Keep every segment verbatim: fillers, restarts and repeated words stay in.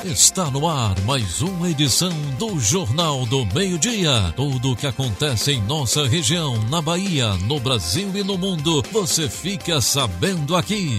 Está no ar mais uma edição do Jornal do Meio-Dia. Tudo o que acontece em nossa região, na Bahia, no Brasil e no mundo, você fica sabendo aqui.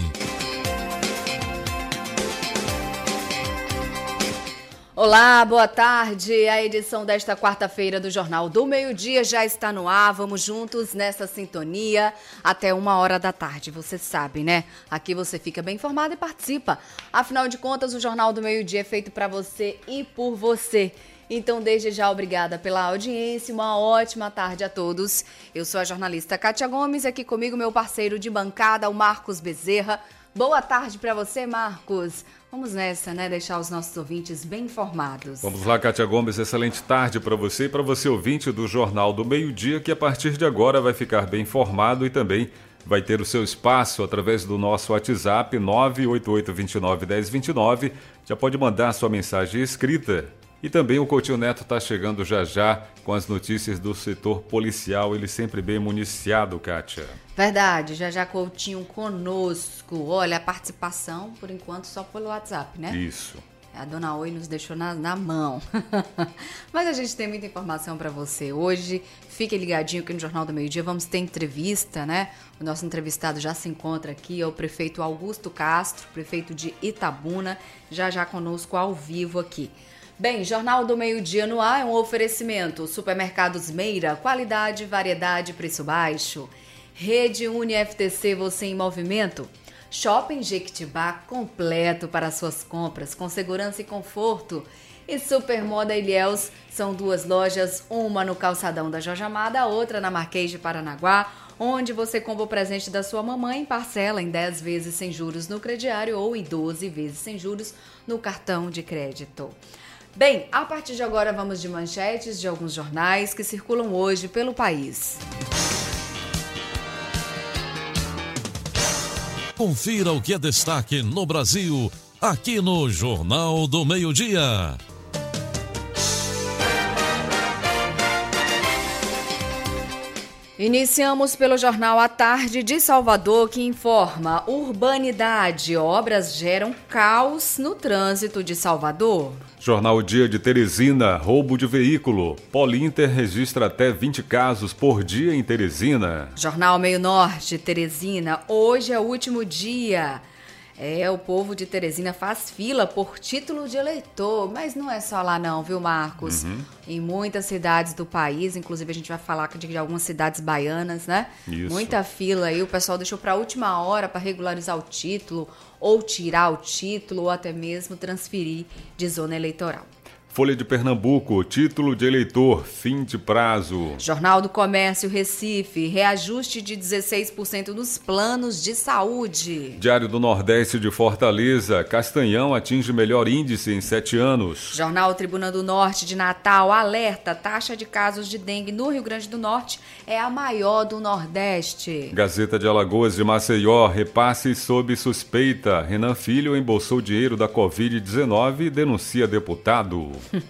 Olá, boa tarde. A edição desta quarta-feira do Jornal do Meio-Dia já está no ar. Vamos juntos nessa sintonia até uma hora da tarde. Você sabe, né? Aqui você fica bem informado e participa. Afinal de contas, o Jornal do Meio-Dia é feito para você e por você. Então, desde já, obrigada pela audiência. Uma ótima tarde a todos. Eu sou a jornalista Kátia Gomes, aqui comigo meu parceiro de bancada, o Marcos Bezerra. Boa tarde para você, Marcos. Vamos nessa, né? Deixar os nossos ouvintes bem informados. Vamos lá, Kátia Gomes. Excelente tarde para você e para você, ouvinte do Jornal do Meio-Dia, que a partir de agora vai ficar bem informado e também vai ter o seu espaço através do nosso WhatsApp nove oito oito, dois nove, um zero dois nove. Já pode mandar sua mensagem escrita. E também o Coutinho Neto está chegando já já com as notícias do setor policial, ele sempre bem municiado, Kátia. Verdade, já já Coutinho conosco. Olha, a participação, por enquanto, só pelo WhatsApp, né? Isso. A dona Oi nos deixou na, na mão. Mas a gente tem muita informação para você hoje. Fique ligadinho aqui no Jornal do Meio-Dia. Vamos ter entrevista, né? O nosso entrevistado já se encontra aqui, é o prefeito Augusto Castro, prefeito de Itabuna, já já conosco ao vivo aqui. Bem, Jornal do Meio-Dia no ar é um oferecimento. Supermercados Meira, qualidade, variedade, preço baixo. Rede Uni F T C, você em movimento. Shopping Jequitibá, completo para suas compras, com segurança e conforto. E Supermoda Ilhéus, são duas lojas, uma no calçadão da Jorge Amado, a outra na Marquês de Paranaguá, onde você compra o presente da sua mamãe em parcela em dez vezes sem juros no crediário ou em doze vezes sem juros no cartão de crédito. Bem, a partir de agora vamos de manchetes de alguns jornais que circulam hoje pelo país. Confira o que é destaque no Brasil, aqui no Jornal do Meio-Dia. Iniciamos pelo Jornal à Tarde de Salvador, que informa: urbanidade, obras geram caos no trânsito de Salvador. Jornal Dia de Teresina, roubo de veículo. Polinter registra até vinte casos por dia em Teresina. Jornal Meio Norte, Teresina, hoje é o último dia. É, o povo de Teresina faz fila por título de eleitor, mas não é só lá não, viu, Marcos? Uhum. Em muitas cidades do país, inclusive a gente vai falar de algumas cidades baianas, né? Isso. Muita fila aí, o pessoal deixou para a última hora para regularizar o título, ou tirar o título, ou até mesmo transferir de zona eleitoral. Folha de Pernambuco, título de eleitor, fim de prazo. Jornal do Comércio, Recife, reajuste de dezesseis por cento nos planos de saúde. Diário do Nordeste de Fortaleza, Castanhão atinge melhor índice em sete anos. Jornal Tribuna do Norte de Natal, alerta, taxa de casos de dengue no Rio Grande do Norte é a maior do Nordeste. Gazeta de Alagoas de Maceió, repasse sob suspeita. Renan Filho embolsou dinheiro da covid dezenove e denuncia deputado.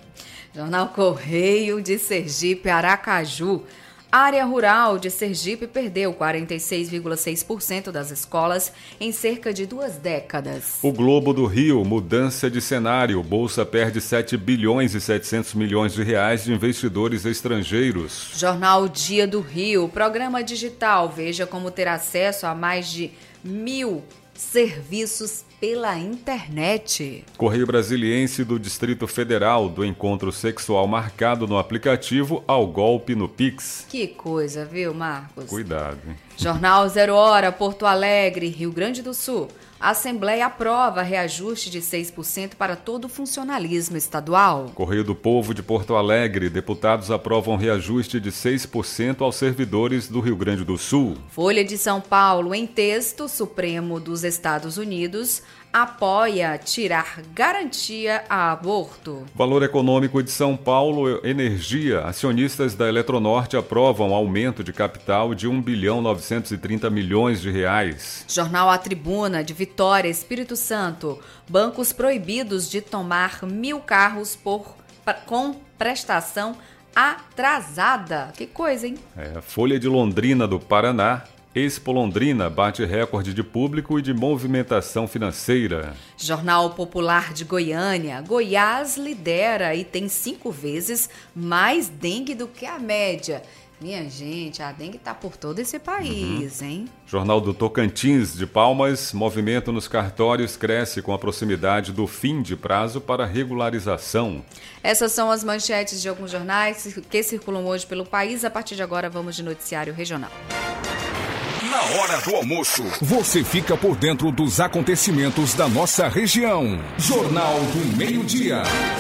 Jornal Correio de Sergipe, Aracaju. Área rural de Sergipe perdeu quarenta e seis vírgula seis por cento das escolas em cerca de duas décadas. O Globo do Rio, mudança de cenário. Bolsa perde sete bilhões e setecentos milhões de reais de investidores estrangeiros. Jornal Dia do Rio, programa digital. Veja como ter acesso a mais de mil serviços pela internet. Correio Brasiliense do Distrito Federal, do encontro sexual marcado no aplicativo ao golpe no Pix. Que coisa, viu, Marcos? Cuidado, hein? Jornal Zero Hora, Porto Alegre, Rio Grande do Sul. A Assembleia aprova reajuste de seis por cento para todo o funcionalismo estadual. Correio do Povo de Porto Alegre. Deputados aprovam reajuste de seis por cento aos servidores do Rio Grande do Sul. Folha de São Paulo, em texto, Supremo dos Estados Unidos apoia tirar garantia a aborto. Valor Econômico de São Paulo, Energia. Acionistas da Eletronorte aprovam aumento de capital de um bilhão novecentos e trinta milhões de reais. Jornal A Tribuna de Vitória, Espírito Santo. Bancos proibidos de tomar mil carros por, com prestação atrasada. Que coisa, hein? É, Folha de Londrina do Paraná. Expo Londrina bate recorde de público e de movimentação financeira. Jornal Popular de Goiânia. Goiás lidera e tem cinco vezes mais dengue do que a média. Minha gente, a dengue está por todo esse país, uhum. hein? Jornal do Tocantins de Palmas. Movimento nos cartórios cresce com a proximidade do fim de prazo para regularização. Essas são as manchetes de alguns jornais que circulam hoje pelo país. A partir de agora, vamos de noticiário regional. Na hora do almoço, você fica por dentro dos acontecimentos da nossa região. Jornal do Meio-Dia.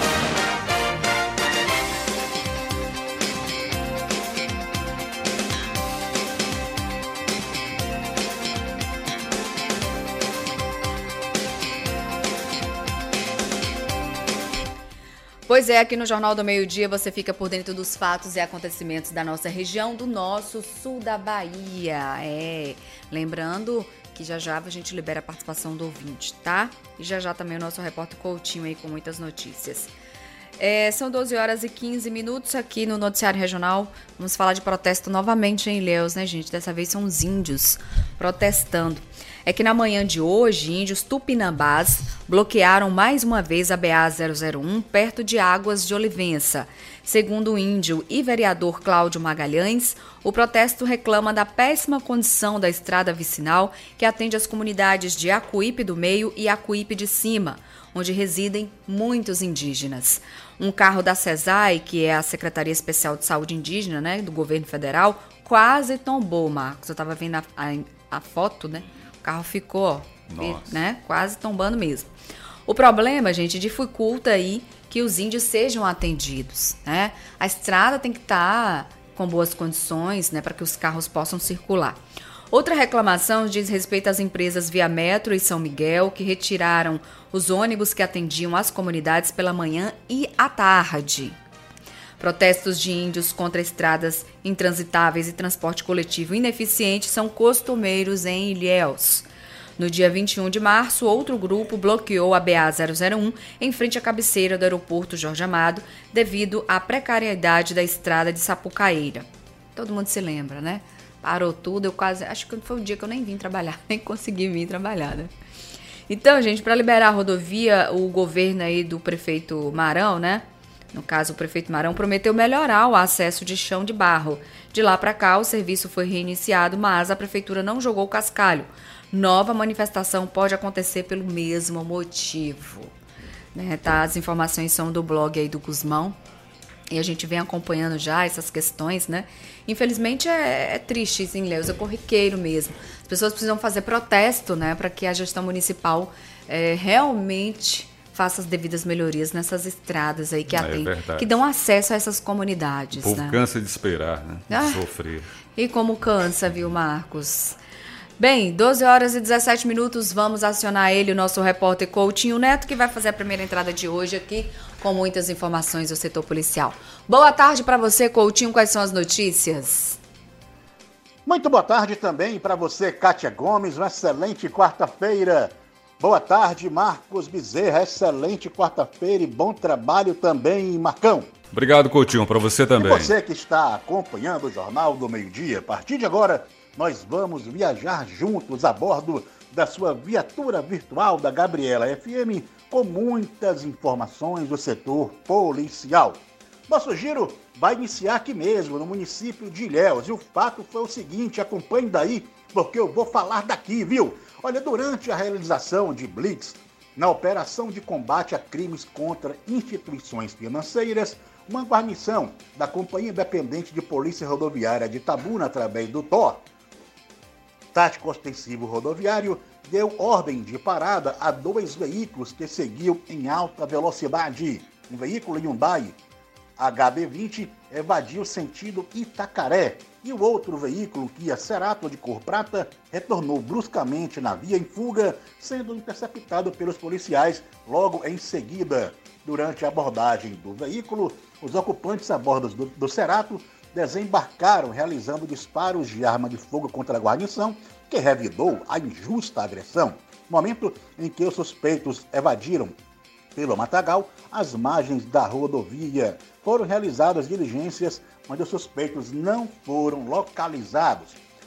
Pois é, aqui no Jornal do Meio-Dia você fica por dentro dos fatos e acontecimentos da nossa região, do nosso sul da Bahia. É, lembrando que já já a gente libera a participação do ouvinte, tá? E já já também o nosso repórter Coutinho aí com muitas notícias. É, são doze horas e quinze minutos aqui no Noticiário Regional. Vamos falar de protesto novamente em Ilhéus, né, gente? Dessa vez são os índios protestando. É que na manhã de hoje, índios tupinambás bloquearam mais uma vez a B A zero zero um perto de Águas de Olivença. Segundo o índio e vereador Cláudio Magalhães, o protesto reclama da péssima condição da estrada vicinal que atende as comunidades de Acuípe do Meio e Acuípe de Cima, onde residem muitos indígenas. Um carro da SESAI, que é a Secretaria Especial de Saúde Indígena, né, do governo federal, quase tombou, Marcos. Eu estava vendo a, a, a foto, né? O carro ficou, ó, né, quase tombando mesmo. O problema, gente, dificulta aí que os índios sejam atendidos, né? A estrada tem que estar com boas condições, né, para que os carros possam circular. Outra reclamação diz respeito às empresas Via Metro e São Miguel, que retiraram os ônibus que atendiam as comunidades pela manhã e à tarde. Protestos de índios contra estradas intransitáveis e transporte coletivo ineficiente são costumeiros em Ilhéus. No dia vinte e um de março, outro grupo bloqueou a B A zero zero um em frente à cabeceira do aeroporto Jorge Amado devido à precariedade da estrada de Sapucaíra. Todo mundo se lembra, né? Parou tudo, eu quase... Acho que foi um dia que eu nem vim trabalhar, nem consegui vir trabalhar, né? Então, gente, para liberar a rodovia, o governo aí do prefeito Marão, né? No caso, o prefeito Marão prometeu melhorar o acesso de chão de barro. De lá para cá, o serviço foi reiniciado, mas a prefeitura não jogou o cascalho. Nova manifestação pode acontecer pelo mesmo motivo. Né? Tá, as informações são do blog aí do Guzmão. E a gente vem acompanhando já essas questões, né? Infelizmente é, é triste isso em Ilhéus, é corriqueiro mesmo. As pessoas precisam fazer protesto, né? Para que a gestão municipal é, realmente faça as devidas melhorias nessas estradas aí que atendem, é que dão acesso a essas comunidades. O povo, né? Cansa de esperar, né? De ah, sofrer. E como cansa, viu, Marcos? Bem, doze horas e dezessete minutos, vamos acionar ele, o nosso repórter Coutinho Neto, que vai fazer a primeira entrada de hoje aqui com muitas informações do setor policial. Boa tarde para você, Coutinho, quais são as notícias? Muito boa tarde também para você, Kátia Gomes, uma excelente quarta-feira. Boa tarde, Marcos Bezerra, excelente quarta-feira e bom trabalho também, Marcão. Obrigado, Coutinho, para você também. E você que está acompanhando o Jornal do Meio-Dia, a partir de agora, nós vamos viajar juntos a bordo da sua viatura virtual da Gabriela F M com muitas informações do setor policial. Nosso giro vai iniciar aqui mesmo, no município de Ilhéus. E o fato foi o seguinte, acompanhe daí, porque eu vou falar daqui, viu? Olha, durante a realização de Blitz, na operação de combate a crimes contra instituições financeiras, uma guarnição da Companhia Independente de Polícia Rodoviária de Itabuna, através do T O R, Tático Ostensivo Rodoviário, deu ordem de parada a dois veículos que seguiam em alta velocidade. Um veículo Hyundai H B vinte evadiu sentido Itacaré e o outro veículo, Kia Cerato de cor prata, retornou bruscamente na via em fuga, sendo interceptado pelos policiais logo em seguida. Durante a abordagem do veículo, os ocupantes a bordo do, do Cerato desembarcaram realizando disparos de arma de fogo contra a guarnição, que revidou a injusta agressão. Momento em que os suspeitos evadiram pelo matagal às margens da rodovia. Foram realizadas diligências, mas os suspeitos não foram localizados.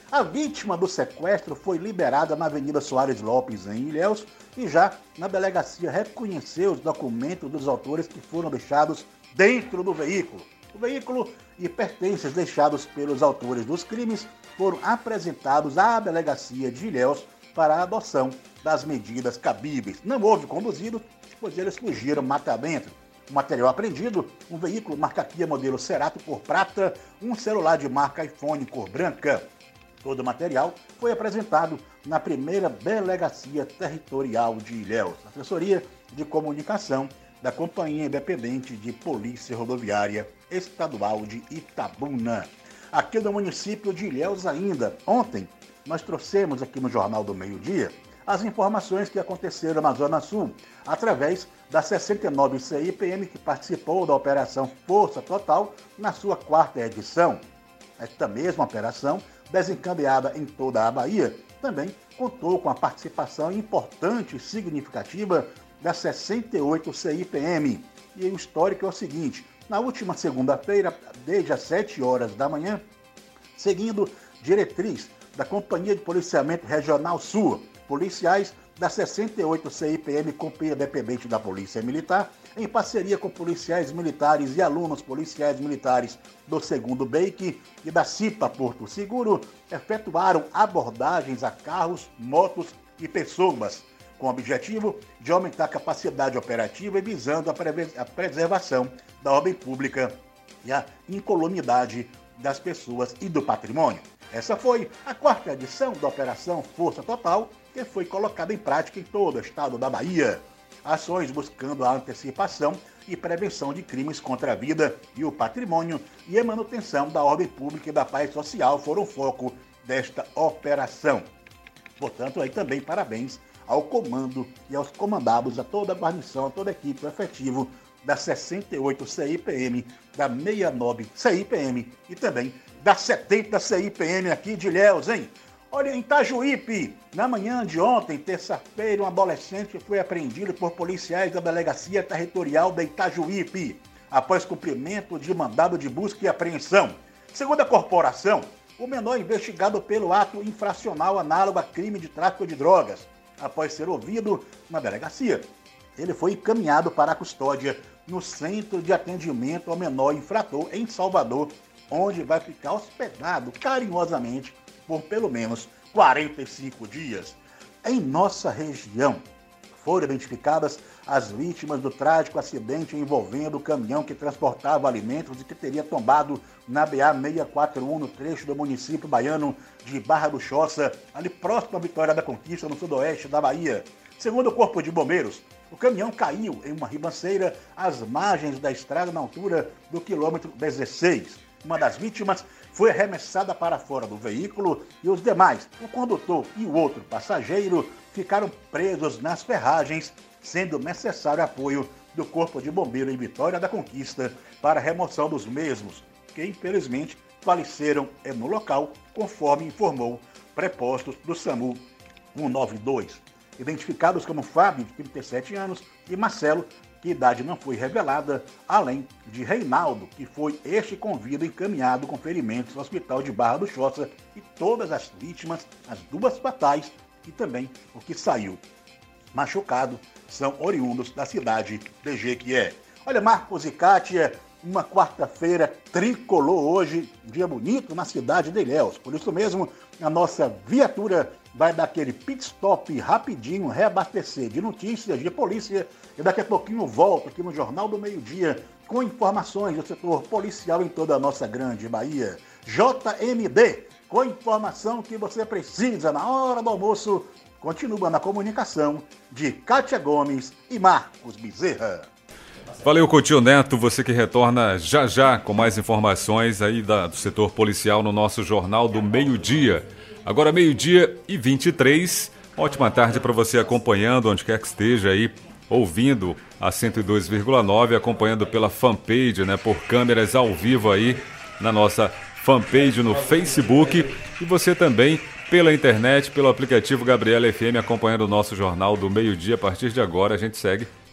A vítima do sequestro foi liberada na Avenida Soares Lopes, em Ilhéus, e já na delegacia reconheceu os documentos dos autores que foram deixados dentro do veículo. O veículo e pertences deixados pelos autores dos crimes foram apresentados à delegacia de Ilhéus para a adoção das medidas cabíveis. Não houve conduzido, pois eles fugiram mata adentro. O material apreendido, um veículo marca Kia modelo Cerato cor prata, um celular de marca iPhone cor branca. Todo o material foi apresentado na primeira Delegacia Territorial de Ilhéus, assessoria de comunicação da Companhia Independente de Polícia Rodoviária Estadual de Itabuna. Aqui no município de Ilhéus ainda, ontem, nós trouxemos aqui no Jornal do Meio-Dia as informações que aconteceram na Zona Sul, através da sessenta e nove C I P M que participou da Operação Força Total na sua quarta edição. Esta mesma operação, desencadeada em toda a Bahia, também contou com a participação importante e significativa da sessenta e oito C I P M. E o histórico é o seguinte: na última segunda-feira, desde as sete horas da manhã, seguindo diretriz da Companhia de Policiamento Regional Sul, policiais da sessenta e oito C I P M Companhia Independente da Polícia Militar, em parceria com policiais militares e alunos policiais militares do segundo B E I C e da CIPA Porto Seguro, efetuaram abordagens a carros, motos e pessoas, com o objetivo de aumentar a capacidade operativa e visando a, preve- a preservação da ordem pública e a incolumidade das pessoas e do patrimônio. Essa foi a quarta edição da Operação Força Total, que foi colocada em prática em todo o estado da Bahia. Ações buscando a antecipação e prevenção de crimes contra a vida e o patrimônio e a manutenção da ordem pública e da paz social foram foco desta operação. Portanto, aí também parabéns ao comando e aos comandados, a toda a guarnição, a toda a equipe efetiva da sessenta e oito C I P M, da sessenta e nove C I P M e também da setenta C I P M aqui de Ilhéus, hein? Olha, em Itajuípe, na manhã de ontem, terça-feira, um adolescente foi apreendido por policiais da Delegacia Territorial de Itajuípe, após cumprimento de mandado de busca e apreensão. Segundo a corporação, o menor investigado pelo ato infracional análogo a crime de tráfico de drogas. Após ser ouvido na delegacia, ele foi encaminhado para a custódia no Centro de Atendimento ao Menor Infrator, em Salvador, onde vai ficar hospedado carinhosamente por pelo menos quarenta e cinco dias. Em nossa região, foram identificadas as vítimas do trágico acidente envolvendo o caminhão que transportava alimentos e que teria tombado na B A seiscentos e quarenta e um, no trecho do município baiano de Barra do Choça, ali próximo à Vitória da Conquista, no sudoeste da Bahia. Segundo o Corpo de Bombeiros, o caminhão caiu em uma ribanceira às margens da estrada na altura do quilômetro dezesseis. Uma das vítimas foi arremessada para fora do veículo e os demais, o condutor e o outro passageiro, ficaram presos nas ferragens, sendo necessário apoio do Corpo de Bombeiro em Vitória da Conquista para a remoção dos mesmos, que infelizmente faleceram no local, conforme informou prepostos do SAMU cento e noventa e dois. Identificados como Fábio, de trinta e sete anos, e Marcelo, que idade não foi revelada, além de Reinaldo, que foi este convívio encaminhado com ferimentos ao Hospital de Barra do Choça, e todas as vítimas, as duas fatais e também o que saiu machucado, são oriundos da cidade de Jequié. Olha, Marcos e Kátia, uma quarta-feira tricolor hoje, um dia bonito na cidade de Ilhéus. Por isso mesmo, a nossa viatura vai dar aquele pit stop rapidinho, reabastecer de notícias de polícia e daqui a pouquinho volta aqui no Jornal do Meio-Dia com informações do setor policial em toda a nossa grande Bahia. J M D, com informação que você precisa na hora do almoço, continua na comunicação de Kátia Gomes e Marcos Bezerra. Valeu, Coutinho Neto, você que retorna já já com mais informações aí da, do setor policial no nosso Jornal do Meio-Dia. Agora meio-dia e vinte e três, ótima tarde para você acompanhando, onde quer que esteja aí, ouvindo a cento e dois vírgula nove, acompanhando pela fanpage, né, por câmeras ao vivo aí na nossa fanpage no Facebook, e você também pela internet, pelo aplicativo Gabriela F M, acompanhando o nosso Jornal do Meio-Dia. A partir de agora a gente segue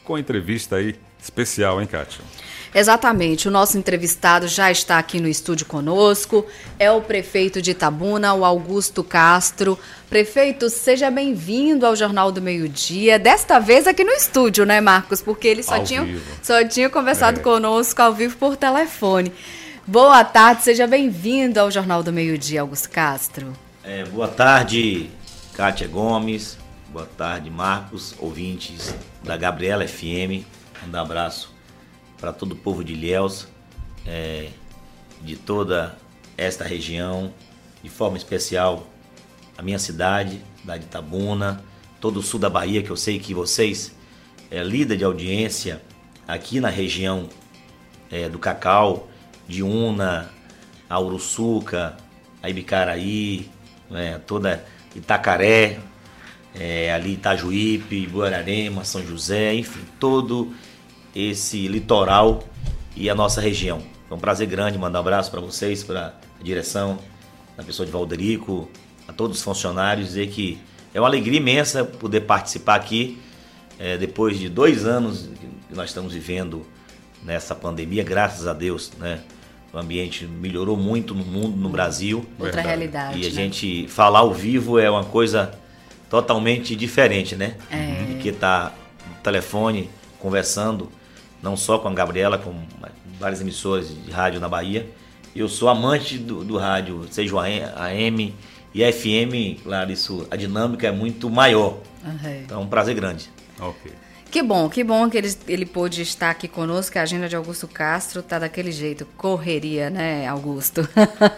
com entrevista aí especial, hein, Kátia? Exatamente, o nosso entrevistado já está aqui no estúdio conosco, é o prefeito de Itabuna, o Augusto Castro. Prefeito, seja bem-vindo ao Jornal do Meio-Dia, desta vez aqui no estúdio, né, Marcos? Porque ele só, tinha, só tinha conversado é. conosco ao vivo por telefone. Boa tarde, seja bem-vindo ao Jornal do Meio-Dia, Augusto Castro. É, boa tarde, Kátia Gomes, boa tarde, Marcos, ouvintes da Gabriela F M, um abraço para todo o povo de Ilhéus, é, de toda esta região, de forma especial a minha cidade, cidade de Itabuna, todo o sul da Bahia, que eu sei que vocês é líder de audiência aqui na região é, do Cacau, de Una, a Uruçuca, a Ibicaraí, é, toda Itacaré, é, ali Itajuípe, Buararema, São José, enfim, todo esse litoral e a nossa região. É um prazer grande mandar um abraço para vocês, para a direção, a pessoa de Valderico, a todos os funcionários, dizer que é uma alegria imensa poder participar aqui, é, depois de dois anos que nós estamos vivendo nessa pandemia, graças a Deus, né? O ambiente melhorou muito no mundo, no Brasil. Outra realidade. E a né? gente falar ao vivo é uma coisa totalmente diferente, né? É. Do que tá no telefone, conversando, não só com a Gabriela, com várias emissoras de rádio na Bahia. Eu sou amante do, do rádio, seja o A M e a F M, claro, isso, a dinâmica é muito maior. Uhum. Então é um prazer grande. Ok. Que bom, que bom que ele, ele pôde estar aqui conosco, que a agenda de Augusto Castro tá daquele jeito, correria, né, Augusto?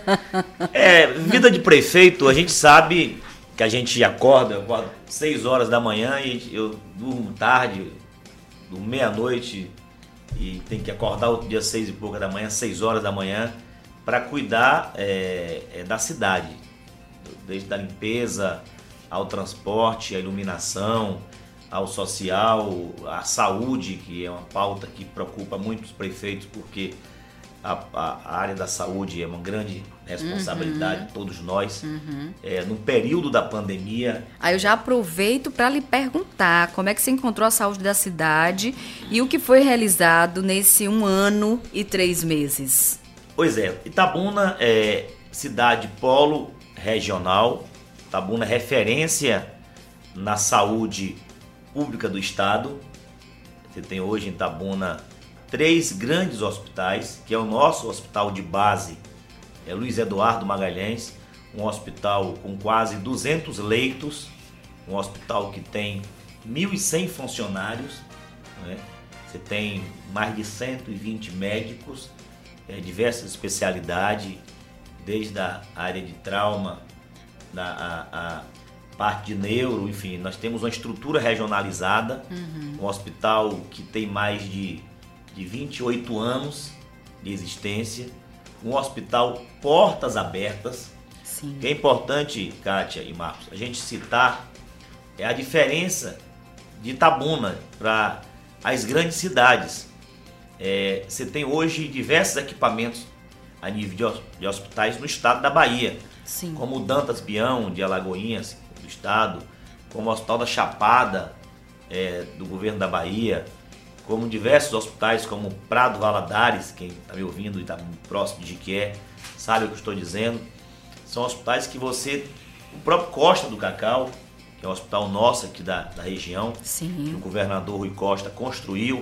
É, vida de prefeito, a gente sabe que a gente acorda, eu acordo seis horas da manhã e eu durmo tarde, durmo meia-noite e tem que acordar outro dia seis e pouca da manhã, seis horas da manhã, para cuidar é, é, da cidade, desde a limpeza ao transporte, à iluminação, ao social, à saúde, que é uma pauta que preocupa muitos prefeitos, porque a, a, a área da saúde é uma grande responsabilidade uhum. de todos nós. Uhum. É, no período da pandemia... Aí eu já aproveito para lhe perguntar como é que você encontrou a saúde da cidade e o que foi realizado nesse um ano e três meses. Pois é, Itabuna é cidade polo regional, Itabuna é referência na saúde pública do estado. Você tem hoje em Itabuna três grandes hospitais, que é o nosso hospital de base, é Luiz Eduardo Magalhães, um hospital com quase duzentos leitos, um hospital que tem mil e cem funcionários, né? Você tem mais de cento e vinte médicos, é, diversas especialidades, desde a área de trauma, da, a, a parte de neuro, enfim, nós temos uma estrutura regionalizada, uhum. um hospital que tem mais de, de vinte e oito anos de existência, um hospital portas abertas. Sim. Que é importante, Kátia e Marcos, a gente citar é a diferença de Itabuna para as grandes cidades. É, você tem hoje diversos equipamentos a nível de, de hospitais no estado da Bahia, Sim. como o Dantas Bião, de Alagoinhas, do estado, como o Hospital da Chapada, é, do governo da Bahia, como diversos hospitais como Prado Valadares, quem está me ouvindo e está próximo de Jiquié, sabe o que eu estou dizendo. São hospitais que você, o próprio Costa do Cacau, que é um hospital nosso aqui da, da região, Sim. que o governador Rui Costa construiu.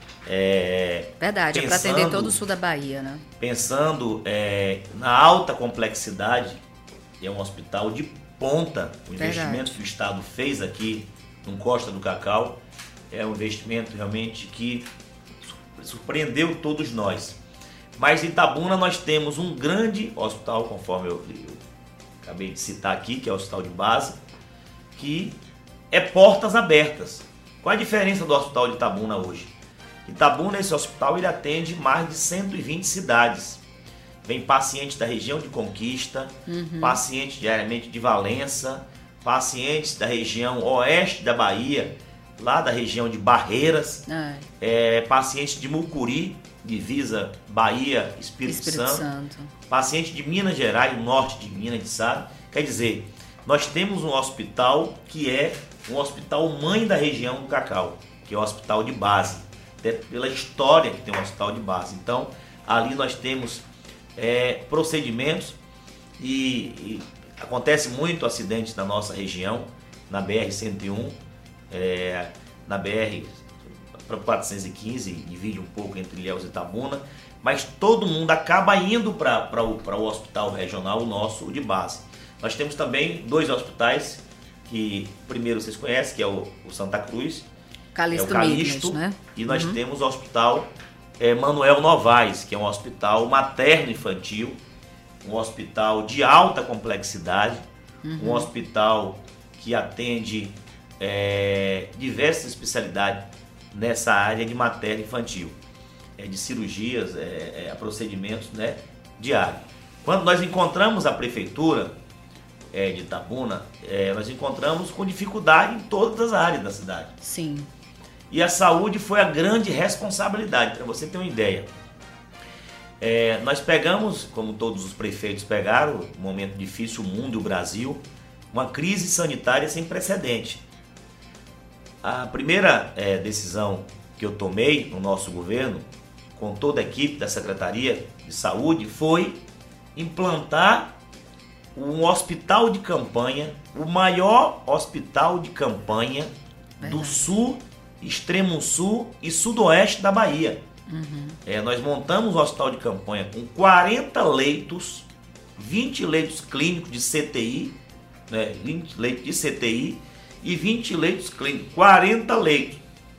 É, Verdade, pensando, é para atender todo o sul da Bahia, né? Pensando é, na alta complexidade, é um hospital de ponta, o investimento Verdade. que o Estado fez aqui no Costa do Cacau é um investimento realmente que surpreendeu todos nós. Mas em Itabuna nós temos um grande hospital, conforme eu, eu acabei de citar aqui, que é o hospital de base, que é portas abertas. Qual a diferença do hospital de Itabuna hoje? Itabuna, esse hospital, ele atende mais de cento e vinte cidades. Vem pacientes da região de Conquista, uhum. pacientes diariamente de Valença, pacientes da região oeste da Bahia, lá da região de Barreiras, é, pacientes de Mucuri, divisa Bahia, Espírito, Espírito Santo, Santo, pacientes de Minas Gerais, norte de Minas, de Sá. Quer dizer, nós temos um hospital que é um hospital mãe da região do Cacau, que que é o hospital de base, até pela história que tem um hospital de base. Então, ali nós temos é, procedimentos e, e acontece muito acidentes na nossa região, na B R cento e um, é, na B R quatrocentos e quinze, divide um pouco entre Ilhéus e Itabuna, mas todo mundo acaba indo para o, o hospital regional, o nosso de base. Nós temos também dois hospitais, que primeiro vocês conhecem, que é o, o Santa Cruz, Calixto, é o Calixto, Mignes, né? E nós uhum. temos o hospital é, Manuel Novaes, que é um hospital materno-infantil, um hospital de alta complexidade, uhum. um hospital que atende é, diversas especialidades nessa área de materno-infantil, é, de cirurgias, é, é, procedimentos, né, diários. Quando nós encontramos a prefeitura é, de Itabuna, é, nós encontramos com dificuldade em todas as áreas da cidade. Sim. E a saúde foi a grande responsabilidade, para você ter uma ideia. É, nós pegamos, como todos os prefeitos pegaram, um momento difícil, o mundo e o Brasil, uma crise sanitária sem precedente. A primeira é, decisão que eu tomei no nosso governo, com toda a equipe da Secretaria de Saúde, foi implantar um hospital de campanha, o maior hospital de campanha Verdade. do sul, extremo sul e sudoeste da Bahia. Uhum. É, nós montamos um hospital de campanha com quarenta leitos, vinte leitos clínicos de C T I, né, vinte leitos de C T I e vinte leitos clínicos, quarenta leitos.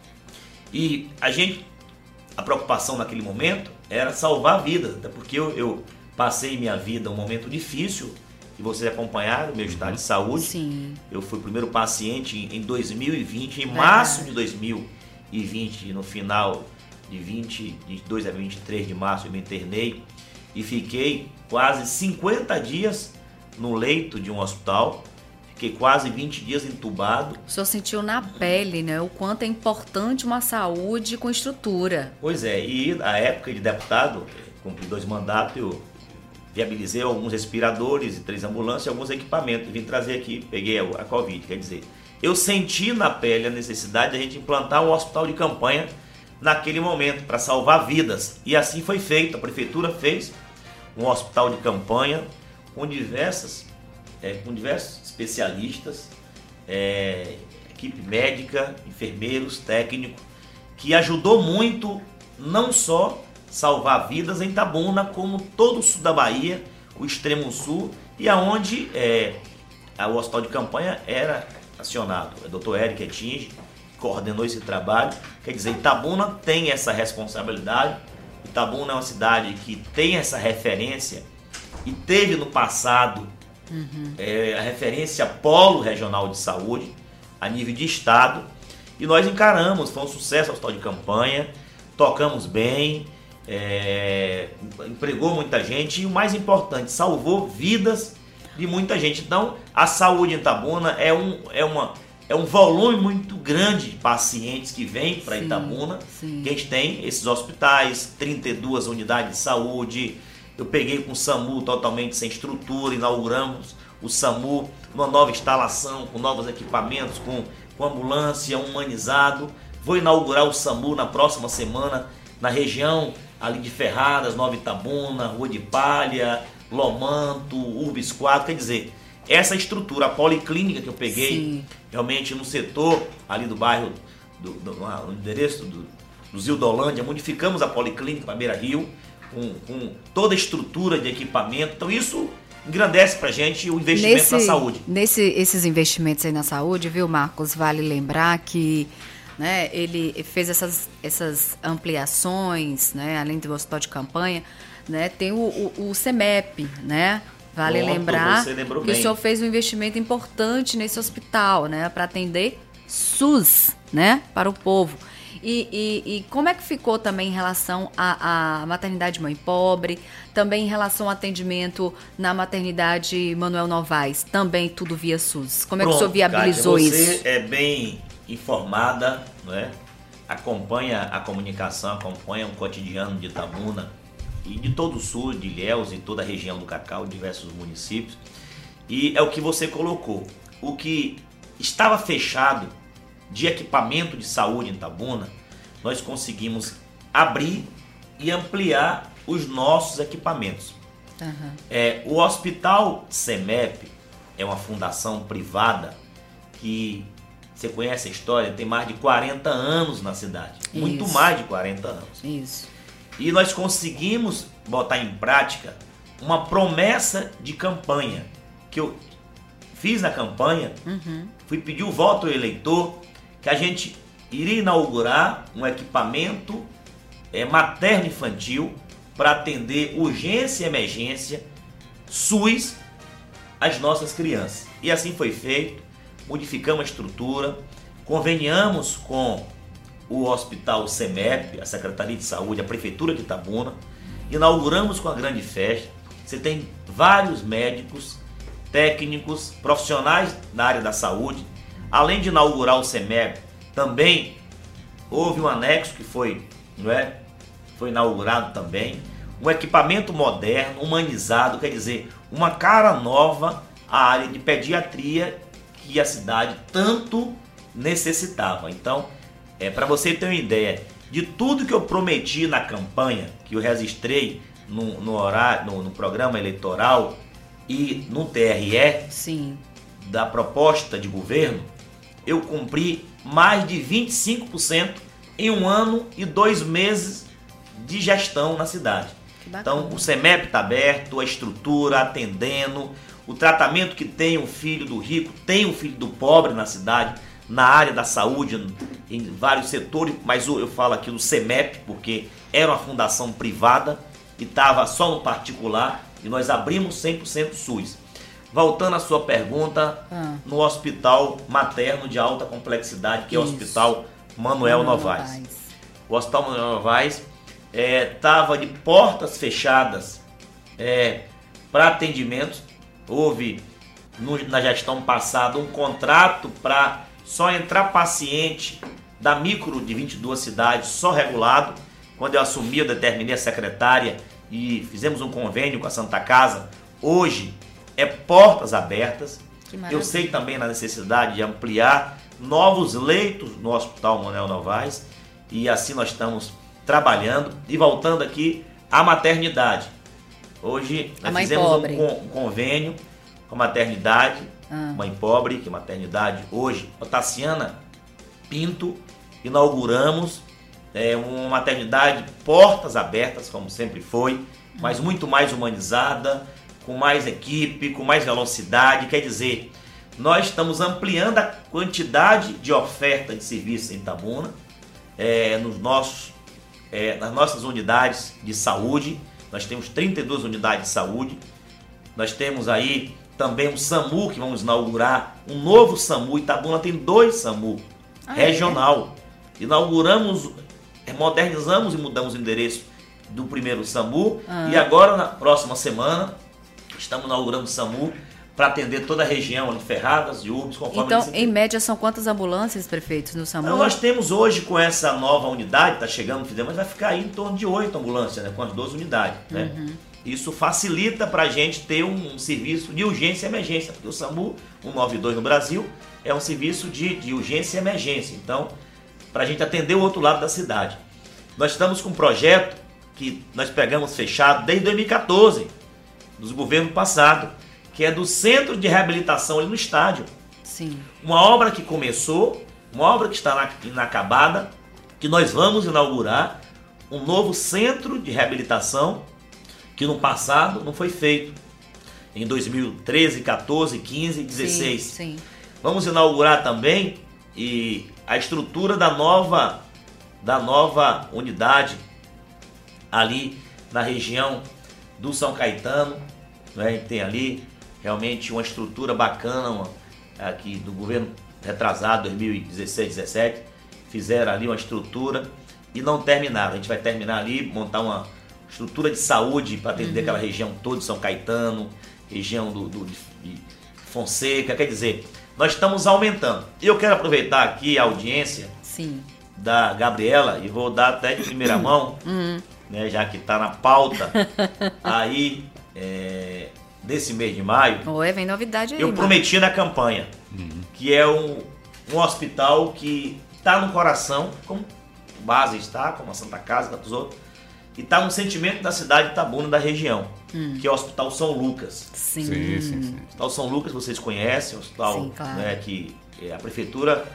E a gente, a preocupação naquele momento era salvar vidas, até porque eu, eu passei minha vida um momento difícil, e vocês acompanharam o meu estado de saúde. Sim. Eu fui o primeiro paciente em dois mil e vinte, em março de dois mil e vinte, no final de vinte, vinte e dois a vinte e três de março eu me internei e fiquei quase cinquenta dias no leito de um hospital. Fiquei quase vinte dias entubado. O senhor sentiu na pele, né, o quanto é importante uma saúde com estrutura. Pois é, e na época de deputado, cumpri dois mandatos, eu viabilizei alguns respiradores e três ambulâncias e alguns equipamentos. Vim trazer aqui, peguei a, a Covid, quer dizer, eu senti na pele a necessidade de a gente implantar um hospital de campanha naquele momento, para salvar vidas. E assim foi feito, a prefeitura fez um hospital de campanha com diversas, é, com diversos especialistas, é, equipe médica, enfermeiros, técnicos, que ajudou muito, não só salvar vidas em Itabuna, como todo o sul da Bahia, o extremo sul, e aonde é, o hospital de campanha era acionado. O doutor Eric Etinge coordenou esse trabalho. Quer dizer, Itabuna tem essa responsabilidade. Itabuna é uma cidade que tem essa referência e teve no passado uhum. é, a referência Polo Regional de Saúde a nível de estado, e nós encaramos, foi um sucesso o hospital de campanha, tocamos bem, é, empregou muita gente e o mais importante, salvou vidas de muita gente. Então a saúde em Itabuna é um, é uma, é um volume muito grande de pacientes que vêm para Itabuna, sim. que a gente tem esses hospitais, trinta e duas unidades de saúde. Eu peguei com o SAMU totalmente sem estrutura, inauguramos o SAMU, uma nova instalação, com novos equipamentos, com, com ambulância, humanizado. Vou inaugurar o SAMU na próxima semana, na região ali de Ferradas, Nova Itabuna, Rua de Palha, Lomanto, Urbis quatro, quer dizer, essa estrutura, a policlínica que eu peguei, sim. realmente no setor ali do bairro, do, do, no endereço do, do Zildolândia, modificamos a policlínica para Beira Rio, com, com toda a estrutura de equipamento. Então isso engrandece para a gente o investimento nesse, na saúde. Nesse, esses investimentos aí na saúde, viu, Marcos, vale lembrar que, né, ele fez essas, essas ampliações, né, além do hospital de campanha, né, tem o, o, o CEMEP, né? Vale Pronto, lembrar que bem. o senhor fez um investimento importante nesse hospital, né, para atender SUS, né, para o povo. E, e, e como é que ficou também em relação à, à maternidade Mãe Pobre, também em relação ao atendimento na maternidade Manuel Novaes, também tudo via SUS? Como é Pronto, que o senhor viabilizou Kátia, isso? Você é bem informada, não é? Acompanha a comunicação, acompanha o cotidiano de Itabuna e de todo o sul, de Ilhéus e toda a região do Cacau, diversos municípios. E é o que você colocou. O que estava fechado de equipamento de saúde em Itabuna, nós conseguimos abrir e ampliar os nossos equipamentos. Uhum. É, o Hospital CEMEP é uma fundação privada que, você conhece a história, tem mais de quarenta anos na cidade. Isso. Muito mais de quarenta anos. Isso. E nós conseguimos botar em prática uma promessa de campanha, que eu fiz na campanha, uhum. fui pedir o voto ao eleitor, que a gente iria inaugurar um equipamento é, materno-infantil para atender urgência e emergência SUS às nossas crianças. E assim foi feito, modificamos a estrutura, conveniamos com o Hospital CEMEP, a Secretaria de Saúde, a Prefeitura de Itabuna, inauguramos com a grande festa. Você tem vários médicos, técnicos, profissionais na área da saúde. Além de inaugurar o CEMEP, também houve um anexo que foi, não é, foi inaugurado também. Um equipamento moderno, humanizado, quer dizer, uma cara nova à área de pediatria que a cidade tanto necessitava. Então, é, para você ter uma ideia de tudo que eu prometi na campanha, que eu registrei no, no, horário, no, no programa eleitoral e no T R E, sim, da proposta de governo, eu cumpri mais de vinte e cinco por cento em um ano e dois meses de gestão na cidade. Então, o CEMEP está aberto, a estrutura, atendendo, o tratamento que tem o filho do rico, tem o filho do pobre na cidade, na área da saúde, em vários setores, mas eu falo aqui do CEMEP, porque era uma fundação privada e estava só no particular, e nós abrimos cem por cento SUS. Voltando à sua pergunta, ah. no Hospital Materno de Alta Complexidade, que Isso. é o Hospital Manuel Novaes. Novaes. O Hospital Manuel Novaes estava é, de portas fechadas é, para atendimentos. Houve, no, na gestão passada, um contrato para só entrar paciente da micro de vinte e duas cidades, só regulado. Quando eu assumi, eu determinei a secretária e fizemos um convênio com a Santa Casa. Hoje é portas abertas. Eu sei também na necessidade de ampliar novos leitos no Hospital Manuel Novaes, e assim nós estamos trabalhando. E voltando aqui à maternidade. Hoje nós fizemos um, um convênio com a maternidade, ah. Mãe Pobre, que é maternidade hoje, Otaciana Pinto, inauguramos é, uma maternidade portas abertas, como sempre foi, mas ah. muito mais humanizada, com mais equipe, com mais velocidade. Quer dizer, nós estamos ampliando a quantidade de oferta de serviços em Itabuna, é, nos nossos, é, nas nossas unidades de saúde. Nós temos trinta e duas unidades de saúde. Nós temos aí também um SAMU, que vamos inaugurar um novo SAMU. Itabuna tem dois SAMU, ah, regional. É? Inauguramos, modernizamos e mudamos o endereço do primeiro SAMU. Ah. E agora, na próxima semana, estamos inaugurando o SAMU para atender toda a região de Ferradas, de Urbs, conforme... Então, em média, são quantas ambulâncias, prefeitos, no SAMU? Não, nós temos hoje, com essa nova unidade, está chegando, mas vai ficar aí em torno de oito ambulâncias, né, com as doze unidades. Né? Uhum. Isso facilita para a gente ter um, um serviço de urgência e emergência, porque o SAMU cento e noventa e dois no Brasil é um serviço de, de urgência e emergência. Então, para a gente atender o outro lado da cidade. Nós estamos com um projeto que nós pegamos fechado desde dois mil e quatorze, dos governos passados, que é do Centro de Reabilitação ali no estádio. Sim. Uma obra que começou, uma obra que está inacabada, que nós vamos inaugurar um novo centro de reabilitação, que no passado não foi feito. Em dois mil e treze, quatorze, quinze e dezesseis. Sim, sim. Vamos inaugurar também e a estrutura da nova, da nova unidade ali na região do São Caetano, né? Tem ali realmente uma estrutura bacana, uma, aqui do governo retrasado, dois mil e dezesseis, dezessete, fizeram ali uma estrutura e não terminaram. A gente vai terminar ali, montar uma estrutura de saúde para atender uhum. aquela região toda de São Caetano, região do, do, de Fonseca, quer dizer, nós estamos aumentando. Eu quero aproveitar aqui a audiência Sim. da Gabriela e vou dar até de primeira mão, uhum. né, já que está na pauta aí é, desse mês de maio. Oi, vem novidade aí. Eu mano. prometi na campanha, uhum. que é um, um hospital que está no coração, como base está, como a Santa Casa, tantos outros, e está no sentimento da cidade de Itabuna, da região, hum. que é o Hospital São Lucas. Sim. Sim, sim, sim. O Hospital São Lucas, vocês conhecem, o hospital sim, claro. né, que a prefeitura,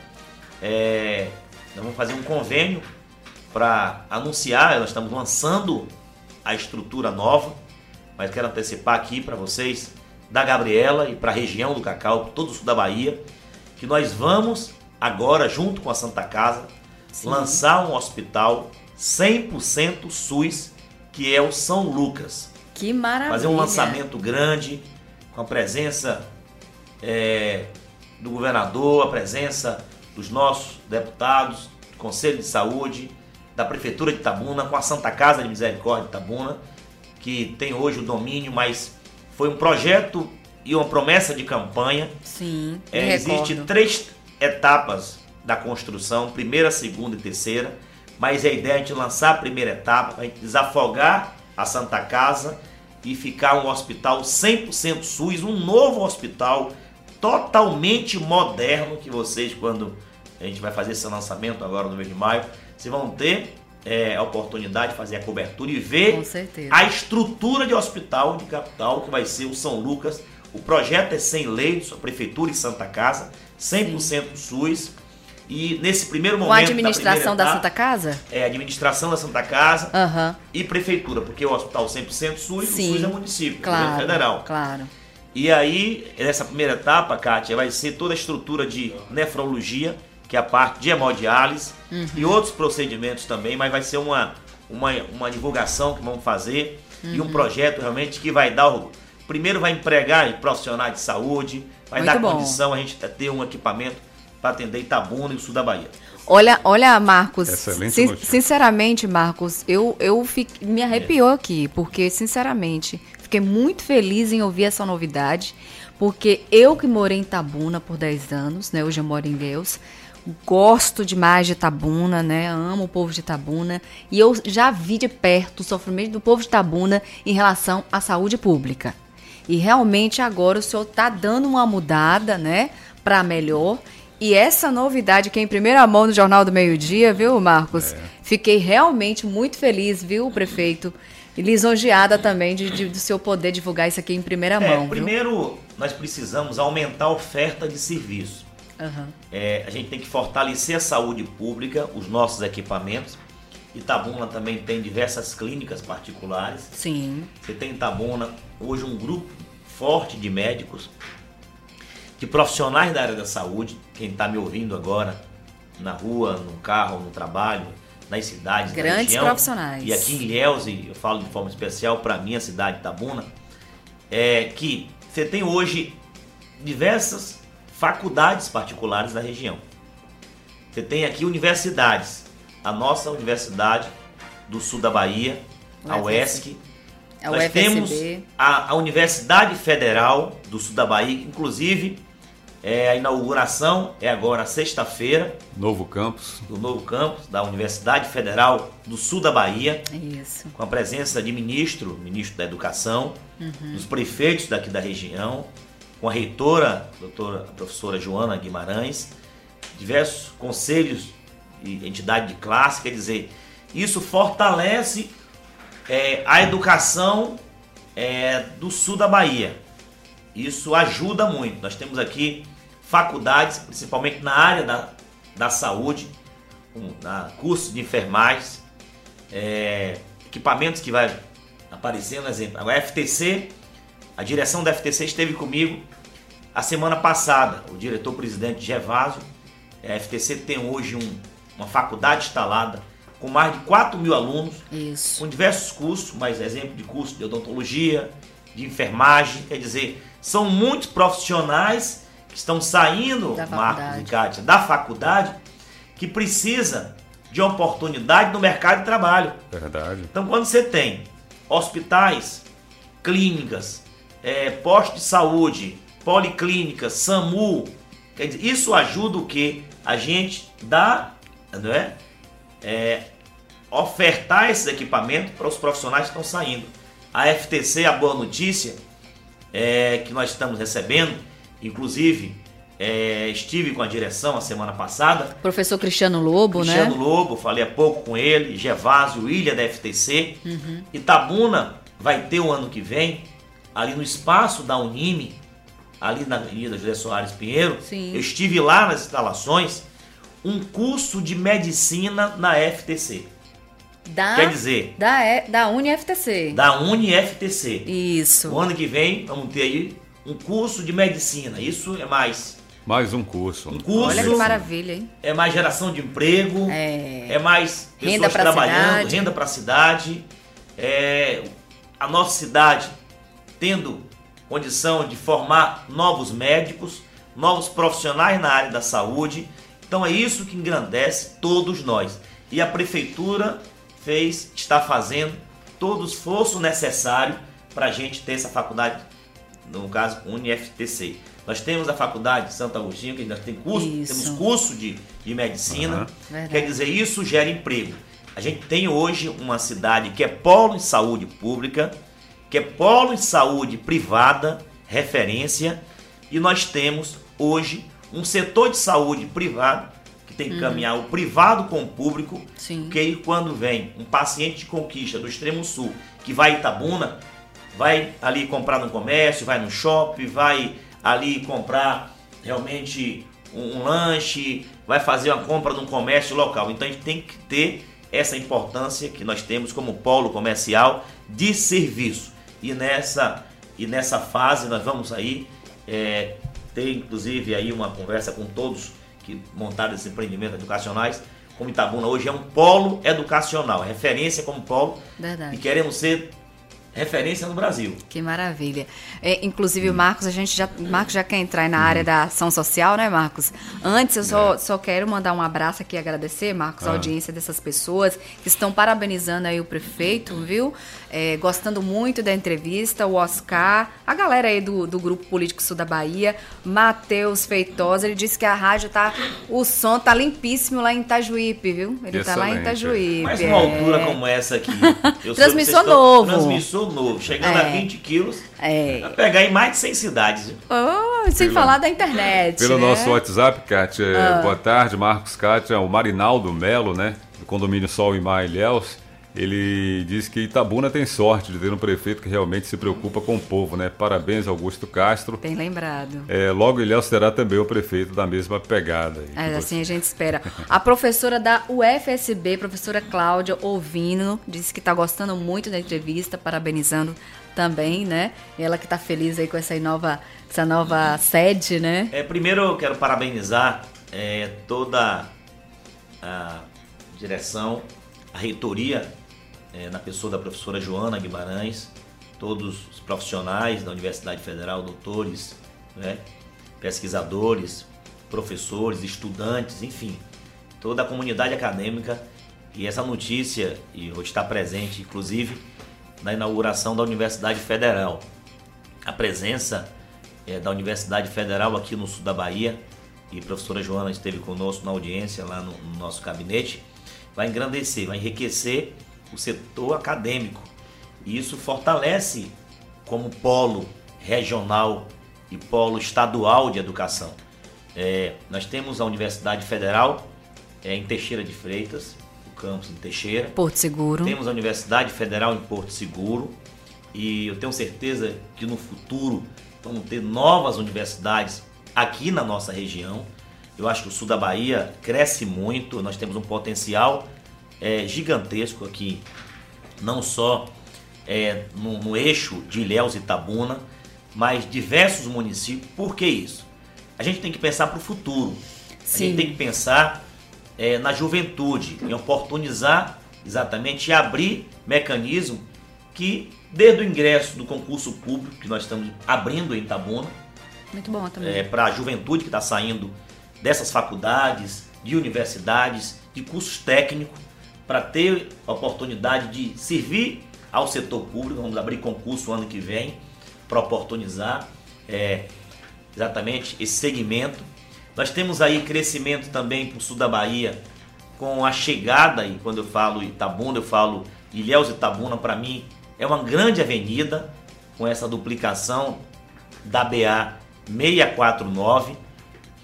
é, nós vamos fazer um convênio para anunciar, nós estamos lançando a estrutura nova, mas quero antecipar aqui para vocês, da Gabriela e para a região do Cacau, todo o sul da Bahia, que nós vamos agora, junto com a Santa Casa, sim. lançar um hospital cem por cento SUS, que é o São Lucas. Que maravilha! Fazer um lançamento grande, com a presença é, do governador, a presença dos nossos deputados, do Conselho de Saúde, da Prefeitura de Itabuna, com a Santa Casa de Misericórdia de Itabuna, que tem hoje o domínio, mas foi um projeto e uma promessa de campanha. Sim, é, existe três etapas da construção, primeira, segunda e terceira, mas a ideia é a gente lançar a primeira etapa, para a gente desafogar a Santa Casa e ficar um hospital cem por cento SUS, um novo hospital totalmente moderno, que vocês, quando a gente vai fazer esse lançamento agora no mês de maio, vocês vão ter é, a oportunidade de fazer a cobertura e ver a estrutura de hospital de capital que vai ser o São Lucas. O projeto é sem leitos, a Prefeitura e Santa Casa, cem por cento sim. SUS. E nesse primeiro momento... Com a administração da, da Santa Casa? É, administração da Santa Casa uhum. e Prefeitura, porque o hospital cem por cento SUS, sim. o SUS é município, claro, governo federal. Claro. E aí, nessa primeira etapa, Kátia, vai ser toda a estrutura de nefrologia, que é a parte de hemodiálise, uhum. e outros procedimentos também, mas vai ser uma, uma, uma divulgação que vamos fazer uhum. e um projeto realmente que vai dar... O, primeiro vai empregar profissionais de saúde, vai Muito dar bom. condição a gente ter um equipamento para atender Itabuna e o sul da Bahia. Olha, olha, Marcos, sin- notícia. sinceramente, Marcos, eu, eu fiquei, me arrepiou é. aqui, porque, sinceramente, fiquei muito feliz em ouvir essa novidade, porque eu que morei em Itabuna por dez anos, né, hoje eu moro em Ilhéus, gosto demais de Itabuna, né, amo o povo de Itabuna, e eu já vi de perto o sofrimento do povo de Itabuna em relação à saúde pública. E realmente agora o senhor está dando uma mudada, né, para melhor. E essa novidade que é em primeira mão no Jornal do Meio-Dia, viu, Marcos? É. Fiquei realmente muito feliz, viu, prefeito? E lisonjeada também de, de, do seu poder divulgar isso aqui em primeira é, mão. Primeiro, viu? Nós precisamos aumentar a oferta de serviço. Uhum. É, a gente tem que fortalecer a saúde pública, os nossos equipamentos. Itabuna também tem diversas clínicas particulares. Sim. Você tem em Itabuna hoje um grupo forte de médicos, de profissionais da área da saúde. Quem está me ouvindo agora, na rua, no carro, no trabalho, nas cidades, grandes na região, profissionais. E aqui em Ilhéus, e eu falo de forma especial para a minha cidade, Itabuna, é que você tem hoje diversas faculdades particulares da região. Você tem aqui universidades. A nossa universidade do sul da Bahia, a U E S C. A Nós temos a, a Universidade Federal do sul da Bahia, inclusive é, a inauguração é agora sexta-feira. Novo campus. Do novo campus da Universidade Federal do sul da Bahia. Isso. Com a presença de ministro, ministro da Educação, uhum. dos prefeitos daqui da região, com a reitora, a doutora, a professora Joana Guimarães, diversos conselhos e entidade de classe. Quer dizer, isso fortalece é, a educação é, do sul da Bahia. Isso ajuda muito. Nós temos aqui faculdades, principalmente na área da, da saúde, um, na curso de enfermagem, é, equipamentos que vai aparecendo, exemplo, a F T C, a direção da F T C esteve comigo a semana passada, o diretor-presidente Gervásio. A F T C tem hoje um, uma faculdade instalada com mais de quatro mil alunos, isso. com diversos cursos, mas exemplo de curso de odontologia, de enfermagem, quer dizer, são muitos profissionais que estão saindo, da Marcos e Kátia, da faculdade, que precisa de oportunidade no mercado de trabalho. Verdade. Então, quando você tem hospitais, clínicas, é, postos de saúde, policlínicas, SAMU, quer dizer, isso ajuda o quê? A gente dá, não é? É, ofertar esses equipamentos para os profissionais que estão saindo. A F T C, a boa notícia é que nós estamos recebendo, inclusive É, estive com a direção a semana passada. Professor Cristiano Lobo, Cristiano né? Cristiano Lobo, falei há pouco com ele, Gervásio, Ilha da F T C. Uhum. Itabuna vai ter o ano que vem, ali no espaço da Unime, ali na Avenida José Soares Pinheiro. Sim. Eu estive lá nas instalações, um curso de medicina na F T C. Da, Quer dizer, da, da Uni F T C. Da Uni F T C. Isso. O ano que vem vamos ter aí um curso de medicina. Isso é mais... Mais um curso. Um curso. Olha que maravilha, hein? É mais geração de emprego. É, é mais pessoas renda pra trabalhando, cidade. renda para a cidade. É, a nossa cidade tendo condição de formar novos médicos, novos profissionais na área da saúde. Então é isso que engrandece todos nós. E a prefeitura fez, está fazendo todo o esforço necessário para a gente ter essa faculdade, no caso, Uni F T C. Nós temos a faculdade de Santo Agostinho, que ainda tem curso, Isso. temos curso de, de medicina. Uhum. Quer dizer, isso gera emprego. A gente tem hoje uma cidade que é polo em saúde pública, que é polo em saúde privada, referência, e nós temos hoje um setor de saúde privado, que tem que uhum. caminhar o privado com o público, Sim. porque aí quando vem um paciente de Conquista do Extremo Sul, que vai em Itabuna, vai ali comprar no comércio, vai no shopping, vai ali comprar realmente um, um lanche, vai fazer uma compra num comércio local. Então a gente tem que ter essa importância que nós temos como polo comercial de serviço. E nessa, e nessa fase nós vamos aí é, ter inclusive aí uma conversa com todos que montaram esses empreendimentos educacionais. Como Itabuna hoje é um polo educacional, referência como polo. Verdade. E queremos ser referência no Brasil. Que maravilha. É, inclusive, o Marcos, a gente já, Marcos já quer entrar na área da ação social, né, Marcos? Antes, eu só, É. só quero mandar um abraço aqui e agradecer, Marcos, a Ah. audiência dessas pessoas que estão parabenizando aí o prefeito, viu? É, gostando muito da entrevista, o Oscar, a galera aí do, do Grupo Político Sul da Bahia, Matheus Feitosa, ele disse que a rádio tá, o som tá limpíssimo lá em Itajuípe, viu? Ele tá lá em Excelente. Itajuípe. Mas é. uma altura como essa aqui. Eu soube que Transmissor vocês estão- novo. Transmissor novo. Chegando É. a vinte quilos. É. Vai pegar em mais de cem cidades. Viu? Oh, sem Pelo- falar da internet, Pelo né? nosso WhatsApp, Kátia, Ah. boa tarde, Marcos, Kátia, o Marinaldo Melo, né, do condomínio Sol e Mar Ilhéus, ele diz que Itabuna tem sorte de ter um prefeito que realmente se preocupa com o povo, né? Parabéns, Augusto Castro. Bem lembrado. É, logo Ilhéus terá também o prefeito da mesma pegada. aí que É, você- assim a gente espera. A professora da U F S B, professora Cláudia Ovino, disse que está gostando muito da entrevista, parabenizando também, né? Ela que está feliz aí com essa nova, essa nova sede, né? É, primeiro eu quero parabenizar é, toda a direção, a reitoria, é, na pessoa da professora Joana Guimarães, todos os profissionais da Universidade Federal, doutores, né, pesquisadores, professores, estudantes, enfim, toda a comunidade acadêmica. E essa notícia, e vou estar presente, inclusive, na inauguração da Universidade Federal. A presença é, da Universidade Federal aqui no sul da Bahia, e a professora Joana esteve conosco na audiência lá no, no nosso gabinete, vai engrandecer, vai enriquecer o setor acadêmico. E isso fortalece como polo regional e polo estadual de educação. É, nós temos a Universidade Federal é, em Teixeira de Freitas, o campus em Teixeira. Porto Seguro. Temos a Universidade Federal em Porto Seguro. E eu tenho certeza que no futuro vamos ter novas universidades aqui na nossa região. Eu acho que o sul da Bahia cresce muito, nós temos um potencial é, gigantesco aqui, não só é, no, no eixo de Ilhéus e Itabuna, mas diversos municípios. Por que isso? A gente tem que pensar para o futuro. A Sim. gente tem que pensar é, na juventude, em oportunizar exatamente e abrir mecanismo que, desde o ingresso do concurso público que nós estamos abrindo em Itabuna, Muito bom também. é, para a juventude que está saindo dessas faculdades, de universidades, de cursos técnicos, para ter a oportunidade de servir ao setor público. Vamos abrir concurso ano que vem para oportunizar é, exatamente esse segmento. Nós temos aí crescimento também para o sul da Bahia com a chegada, e quando eu falo Itabuna, eu falo Ilhéus e Itabuna, para mim é uma grande avenida com essa duplicação da B A seiscentos e quarenta e nove,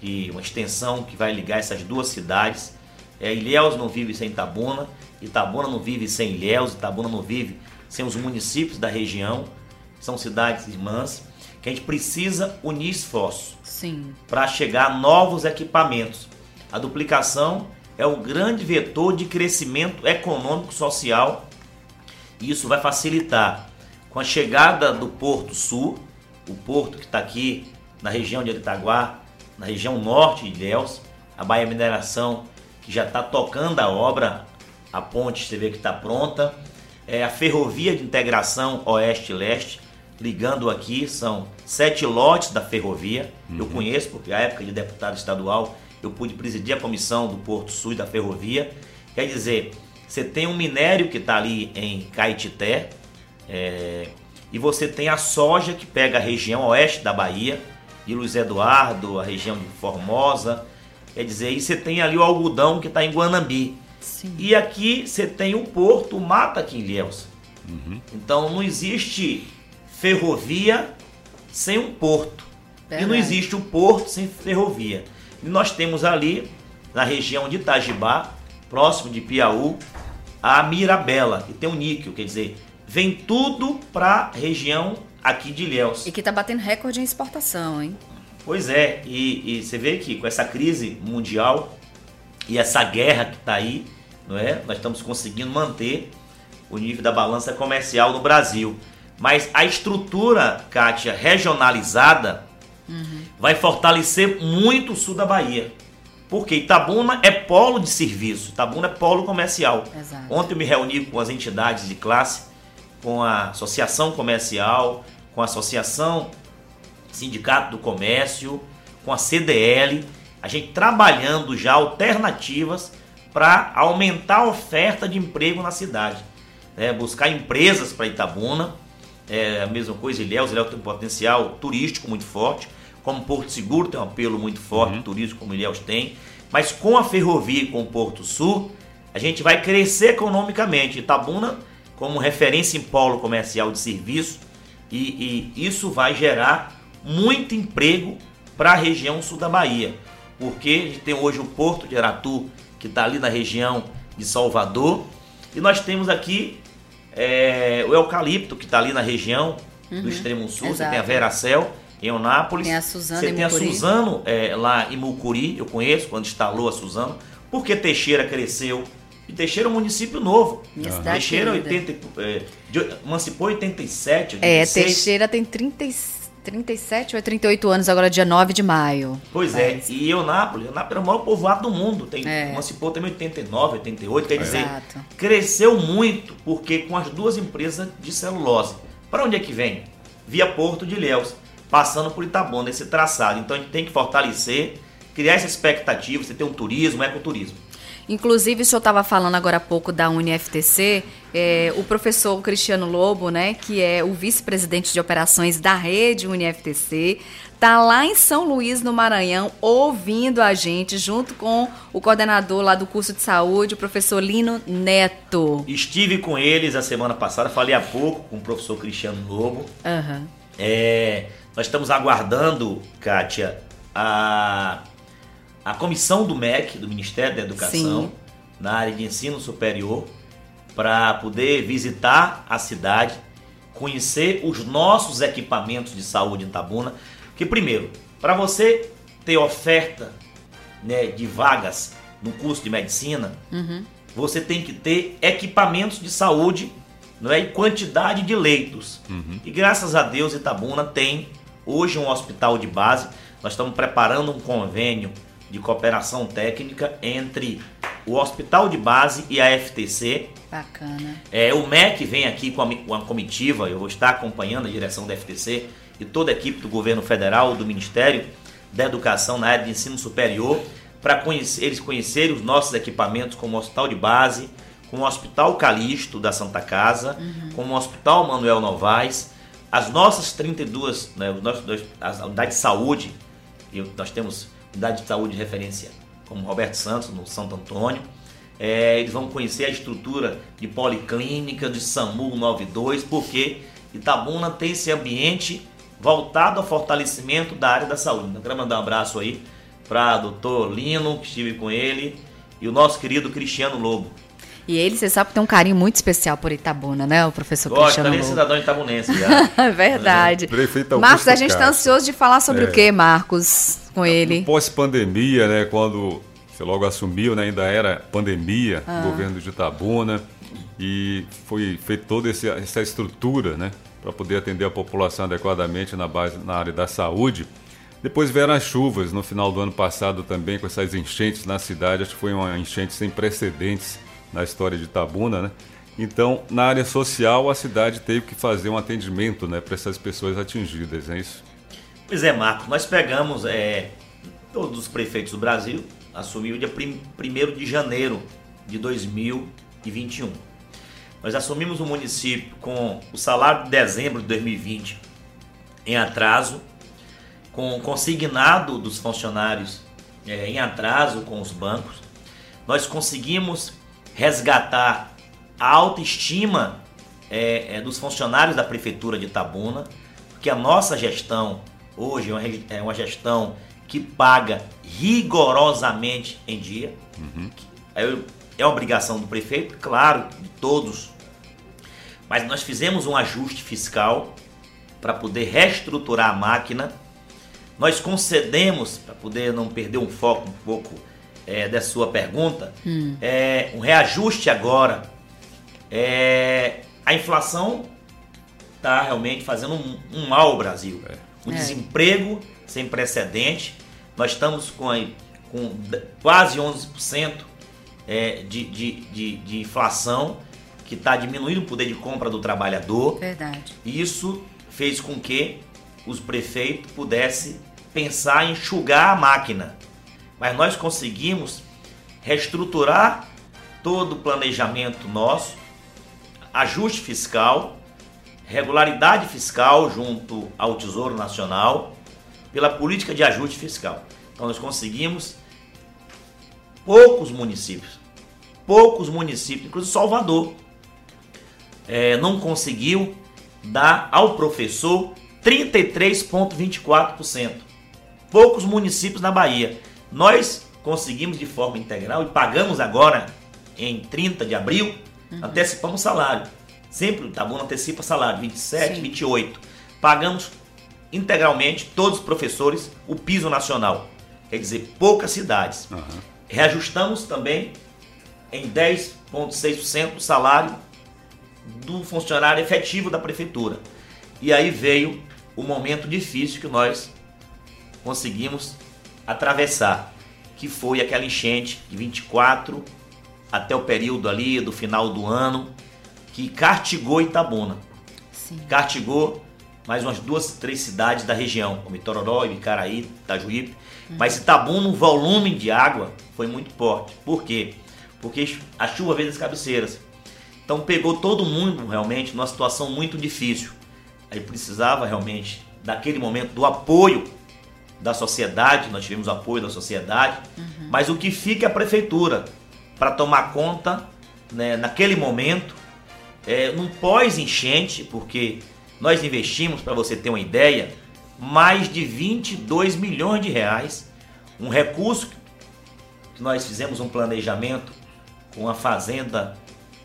que, uma extensão que vai ligar essas duas cidades. É, Ilhéus não vive sem Itabuna, Itabuna não vive sem Ilhéus, Itabuna não vive sem os municípios da região, são cidades irmãs, que a gente precisa unir esforços para chegar a novos equipamentos. A duplicação é o grande vetor de crescimento econômico e social, e isso vai facilitar com a chegada do Porto Sul, o porto que está aqui na região de Aritaguá, na região norte de Ilhéus, a Bahia Mineração, que já está tocando a obra, a ponte você vê que está pronta, é a ferrovia de integração oeste-leste, ligando aqui, são sete lotes da ferrovia, uhum. Eu conheço, porque na época de deputado estadual eu pude presidir a comissão do Porto Sul e da ferrovia. Quer dizer, você tem um minério que está ali em Caetité, é, e você tem a soja que pega a região oeste da Bahia, de Luiz Eduardo, a região de Formosa. Quer dizer, e você tem ali o algodão que está em Guanambi. Sim. E aqui você tem o porto, o mata aqui em Ilhéus. Uhum. Então não existe ferrovia sem um porto. Verdade. E não existe um porto sem ferrovia. E nós temos ali, na região de Itajibá, próximo de Piauí, a Mirabela, que tem o níquel, quer dizer, vem tudo para a região aqui de Ilhéus. E que está batendo recorde em exportação, hein? Pois é, e, e você vê que com essa crise mundial e essa guerra que está aí, não é? Nós estamos conseguindo manter o nível da balança comercial no Brasil. Mas a estrutura, Kátia, regionalizada, uhum. vai fortalecer muito o sul da Bahia. Porque Itabuna é polo de serviço, Itabuna é polo comercial. Exato. Ontem eu me reuni com as entidades de classe, com a Associação Comercial, com a Associação Sindicato do Comércio, com a C D L, a gente trabalhando já alternativas para aumentar a oferta de emprego na cidade. É, buscar empresas para Itabuna, é a mesma coisa, Ilhéus, Ilhéus tem um potencial turístico muito forte, como Porto Seguro tem um apelo muito forte, uhum. turístico como Ilhéus tem, mas com a ferrovia e com o Porto Sul, a gente vai crescer economicamente. Itabuna como referência em polo comercial de serviço, e, e isso vai gerar muito emprego para a região sul da Bahia, porque a gente tem hoje o Porto de Aratu, que está ali na região de Salvador, e nós temos aqui é, o eucalipto, que está ali na região uhum. do extremo sul. Exato. Você tem a Veracel em Eunápolis, tem a Suzano você tem a Suzano é, lá em Mucuri, eu conheço quando instalou a Suzano, porque Teixeira cresceu, e Teixeira é um município novo. Minha uhum. Teixeira oitenta, é, emancipou em oitenta e sete, oitenta e seis. É, Teixeira tem trinta e sete ou trinta e oito anos, agora dia nove de maio. Pois Mas... é, e Eunápolis, Eunápolis é o maior povoado do mundo, tem, é. emancipou também em oitenta e nove, oitenta e oito, quer dizer, Exato. Cresceu muito, porque com as duas empresas de celulose. Para onde é que vem? Via Porto de Ilhéus, passando por Itabuna, esse traçado. Então a gente tem que fortalecer, criar essa expectativa, você tem um turismo, um ecoturismo. Inclusive, o senhor estava falando agora há pouco da U N F T C, é, o professor Cristiano Lobo, né, que é o vice-presidente de operações da rede U N F T C, está lá em São Luís, no Maranhão, ouvindo a gente, junto com o coordenador lá do curso de saúde, o professor Lino Neto. Estive com eles a semana passada, falei há pouco com o professor Cristiano Lobo. Uhum. É, nós estamos aguardando, Kátia, a... a comissão do M E C, do Ministério da Educação, Sim. na área de ensino superior, para poder visitar a cidade, conhecer os nossos equipamentos de saúde em Itabuna. Que primeiro, para você ter oferta, né, de vagas no curso de medicina, uhum. você tem que ter equipamentos de saúde, não é, e quantidade de leitos. Uhum. E graças a Deus Itabuna tem hoje um hospital de base. Nós estamos preparando um convênio de cooperação técnica entre o Hospital de Base e a F T C. Bacana. É, o M E C vem aqui com a, com a comitiva, eu vou estar acompanhando a direção da F T C e toda a equipe do governo federal, do Ministério da Educação na área de ensino superior, para conhecer, eles conhecerem os nossos equipamentos como o Hospital de Base, como o Hospital Calixto da Santa Casa, uhum. como o Hospital Manuel Novaes, as nossas trinta e duas, né, os nossos, as unidades de saúde, e nós temos unidade de saúde de referência como Roberto Santos, no Santo Antônio. É, eles vão conhecer a estrutura de policlínica, de SAMU noventa e dois, porque Itabuna tem esse ambiente voltado ao fortalecimento da área da saúde. Então, eu quero mandar um abraço aí para doutor Lino, que estive com ele, e o nosso querido Cristiano Lobo. E ele, você sabe que tem um carinho muito especial por Itabuna, né, o professor Gosto, Cristiano também Lobo. cidadão itabunense já. Verdade. Prefeito Marcos, Augusto a gente está Castro. ansioso de falar sobre É. o que, Marcos, com ele? Pós-pandemia, né, quando você logo assumiu, né, ainda era pandemia, Ah. o governo de Itabuna, e foi feita toda esse, essa estrutura, né, para poder atender a população adequadamente na, base, na área da saúde. Depois vieram as chuvas no final do ano passado também, com essas enchentes na cidade. Acho que foi uma enchente sem precedentes na história de Itabuna, né? Então, na área social, a cidade teve que fazer um atendimento, né, para essas pessoas atingidas, não é isso? Pois é, Marcos, nós pegamos é, todos os prefeitos do Brasil, assumiu dia primeiro de janeiro de dois mil e vinte e um. Nós assumimos o município com o salário de dezembro de dois mil e vinte em atraso, com o consignado dos funcionários é, em atraso com os bancos. Nós conseguimos resgatar a autoestima é, é, dos funcionários da Prefeitura de Itabuna, porque a nossa gestão hoje é uma gestão que paga rigorosamente em dia. Uhum. É obrigação do prefeito, claro, de todos, mas nós fizemos um ajuste fiscal para poder reestruturar a máquina. Nós concedemos, para poder não perder um foco um pouco é, da sua pergunta, hum. é, um reajuste agora. É, a inflação está realmente fazendo um, um mal ao Brasil. É. O é. desemprego sem precedente. Nós estamos com, com quase onze por cento é, de, de, de, de inflação, que está diminuindo o poder de compra do trabalhador. Verdade. E isso fez com que os prefeitos pudessem pensar em enxugar a máquina. Mas nós conseguimos reestruturar todo o planejamento nosso, ajuste fiscal, regularidade fiscal junto ao Tesouro Nacional, pela política de ajuste fiscal. Então nós conseguimos poucos municípios, poucos municípios, inclusive Salvador, é, não conseguiu dar ao professor trinta e três vírgula vinte e quatro por cento. Poucos municípios na Bahia. Nós conseguimos de forma integral e pagamos agora, em trinta de abril, uhum. antecipamos salário. Sempre o Itabuna antecipa salário, vinte e sete, Sim. vinte e oito. Pagamos integralmente, todos os professores, o piso nacional. Quer dizer, poucas cidades. Uhum. Reajustamos também em dez vírgula seis por cento o salário do funcionário efetivo da prefeitura. E aí veio o momento difícil que nós conseguimos atravessar, que foi aquela enchente de vinte e quatro até o período ali do final do ano, que castigou Itabuna. Sim. Castigou mais umas duas, três cidades da região, como Itororó, Ibicaraí, Itajuípe. Uhum. Mas Itabuna, o volume de água foi muito forte. Por quê? Porque a chuva veio das cabeceiras. Então pegou todo mundo realmente numa situação muito difícil. Aí precisava realmente, daquele momento, do apoio da sociedade. Nós tivemos o apoio da sociedade. Uhum. Mas o que fica é a prefeitura para tomar conta, né, naquele momento, é, num pós-enchente, porque nós investimos, para você ter uma ideia, mais de vinte e dois milhões de reais, um recurso que nós fizemos um planejamento com a Fazenda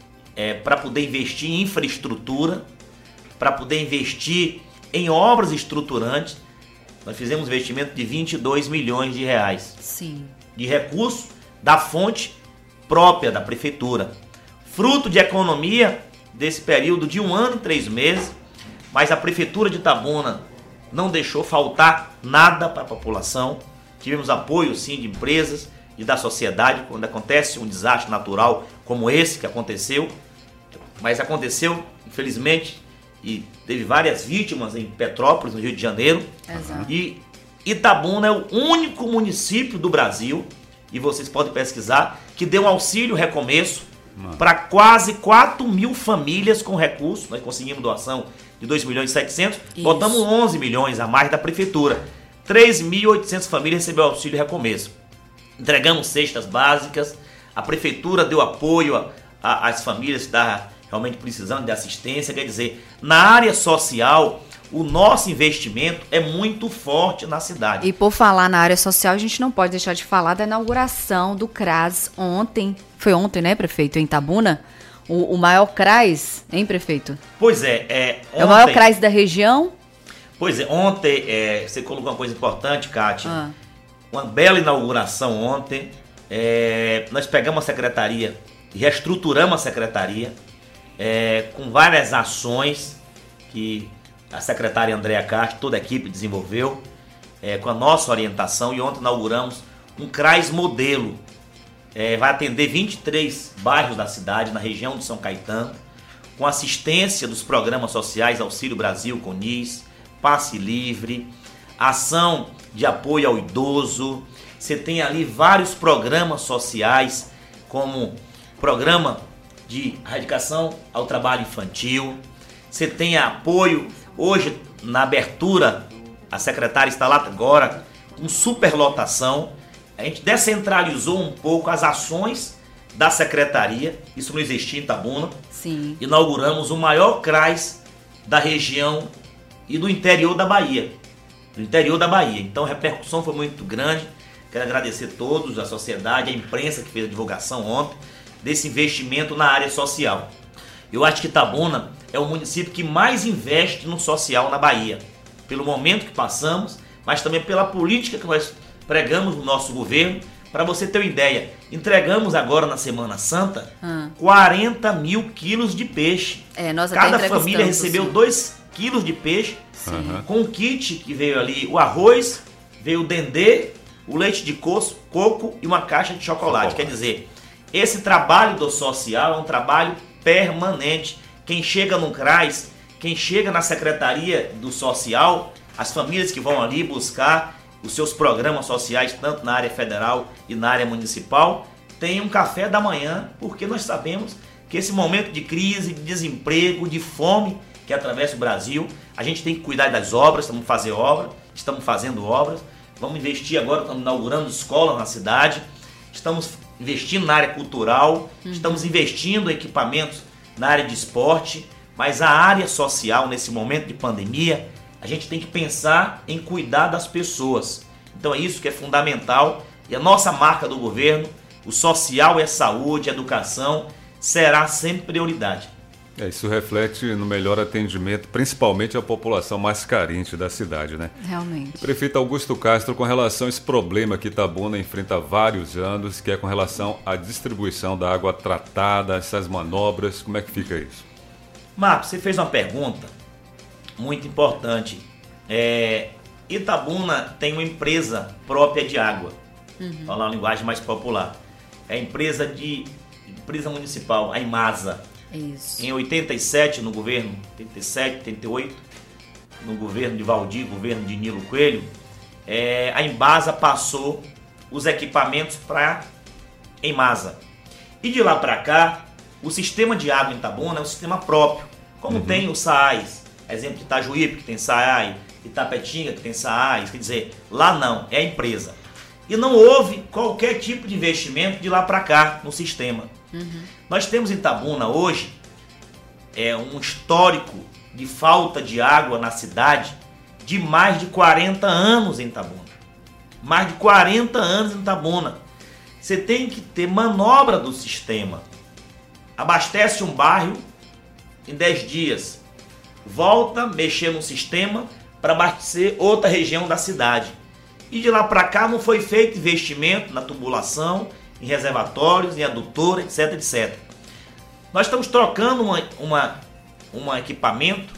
é, para poder investir em infraestrutura, para poder investir em obras estruturantes. Nós fizemos um investimento de vinte e dois milhões de reais. Sim. De recurso da fonte própria da prefeitura. Fruto de economia desse período de um ano e três meses, mas a prefeitura de Itabuna não deixou faltar nada para a população. Tivemos apoio, sim, de empresas e da sociedade quando acontece um desastre natural como esse que aconteceu. Mas aconteceu, infelizmente, e teve várias vítimas em Petrópolis, no Rio de Janeiro. Exato. E Itabuna é o único município do Brasil, e vocês podem pesquisar, que deu um auxílio recomeço para quase quatro mil famílias com recursos. Nós conseguimos doação de dois milhões e setecentos, botamos onze milhões a mais da prefeitura. três mil e oitocentas famílias receberam auxílio recomeço. Entregamos cestas básicas, a prefeitura deu apoio às famílias que estavam realmente precisando de assistência. Quer dizer, na área social, o nosso investimento é muito forte na cidade. E por falar na área social, a gente não pode deixar de falar da inauguração do CRAS ontem. Foi ontem, né, prefeito, em Itabuna? O, o maior CRAS, hein, prefeito? Pois é. É, ontem, é o maior CRAS da região? Pois é, ontem é, você colocou uma coisa importante, Kátia. Ah. Uma bela inauguração ontem. É, nós pegamos a secretaria e reestruturamos a secretaria é, com várias ações que a secretária Andréa Castro, toda a equipe desenvolveu é, com a nossa orientação, e ontem inauguramos um CRAS modelo. É, vai atender vinte e três bairros da cidade, na região de São Caetano, com assistência dos programas sociais Auxílio Brasil, CONIS, Passe Livre, ação de apoio ao idoso. Você tem ali vários programas sociais, como programa de erradicação ao trabalho infantil. Você tem apoio, hoje na abertura, a secretária está lá agora, com superlotação. A gente descentralizou um pouco as ações da secretaria, isso não existia em Itabuna. Sim. Inauguramos o maior CRAS da região e do interior da Bahia. Do interior da Bahia. Então a repercussão foi muito grande. Quero agradecer a todos, a sociedade, a imprensa que fez a divulgação ontem desse investimento na área social. Eu acho que Itabuna é o município que mais investe no social na Bahia, pelo momento que passamos, mas também pela política que nós pregamos no nosso governo. Para você ter uma ideia, entregamos agora na Semana Santa hum. quarenta mil quilos de peixe. É, nós Cada até família recebeu sim. dois quilos de peixe, Uhum. com o kit que veio ali, o arroz, veio o dendê, o leite de coco, coco e uma caixa de chocolate. Quer dizer, esse trabalho do social é um trabalho permanente. Quem chega no CRAS, quem chega na Secretaria do Social, as famílias que vão ali buscar os seus programas sociais, tanto na área federal e na área municipal, tem um café da manhã, porque nós sabemos que esse momento de crise, de desemprego, de fome que atravessa o Brasil, a gente tem que cuidar das obras, estamos fazendo obras, estamos fazendo obras, vamos investir agora, estamos inaugurando escolas na cidade, estamos investindo na área cultural, uhum. estamos investindo em equipamentos na área de esporte, mas a área social, nesse momento de pandemia, a gente tem que pensar em cuidar das pessoas. Então é isso que é fundamental, e a nossa marca do governo, o social é saúde, educação, será sempre prioridade. É, isso reflete no melhor atendimento, principalmente à população mais carente da cidade, né? Realmente. Prefeito Augusto Castro, com relação a esse problema que Itabuna enfrenta há vários anos, que é com relação à distribuição da água tratada, essas manobras, como é que fica isso? Marcos, você fez uma pergunta muito importante. É, Itabuna tem uma empresa própria de água, uhum. falar uma linguagem mais popular. É a empresa de empresa municipal, a Imasa. Isso. Em oitenta e sete, no governo, oitenta e sete, oitenta e oito, no governo de Valdir, governo de Nilo Coelho, é, a Embasa passou os equipamentos para a Imasa. E de lá para cá, o sistema de água em Itabuna é um sistema próprio, como uhum. tem o SAAIS, exemplo de Itajuípe, que tem SAAI, Itapetinga, que tem SAAIS, quer dizer, lá não, é a empresa. E não houve qualquer tipo de investimento de lá para cá no sistema. Uhum. Nós temos em Itabuna hoje é, um histórico de falta de água na cidade de mais de quarenta anos em Itabuna. Mais de quarenta anos em Itabuna. Você tem que ter manobra do sistema. Abastece um bairro em dez dias. Volta, mexer no sistema para abastecer outra região da cidade. E de lá para cá não foi feito investimento na tubulação, em reservatórios, em adutora, etc, etcétera. Nós estamos trocando uma, uma, um equipamento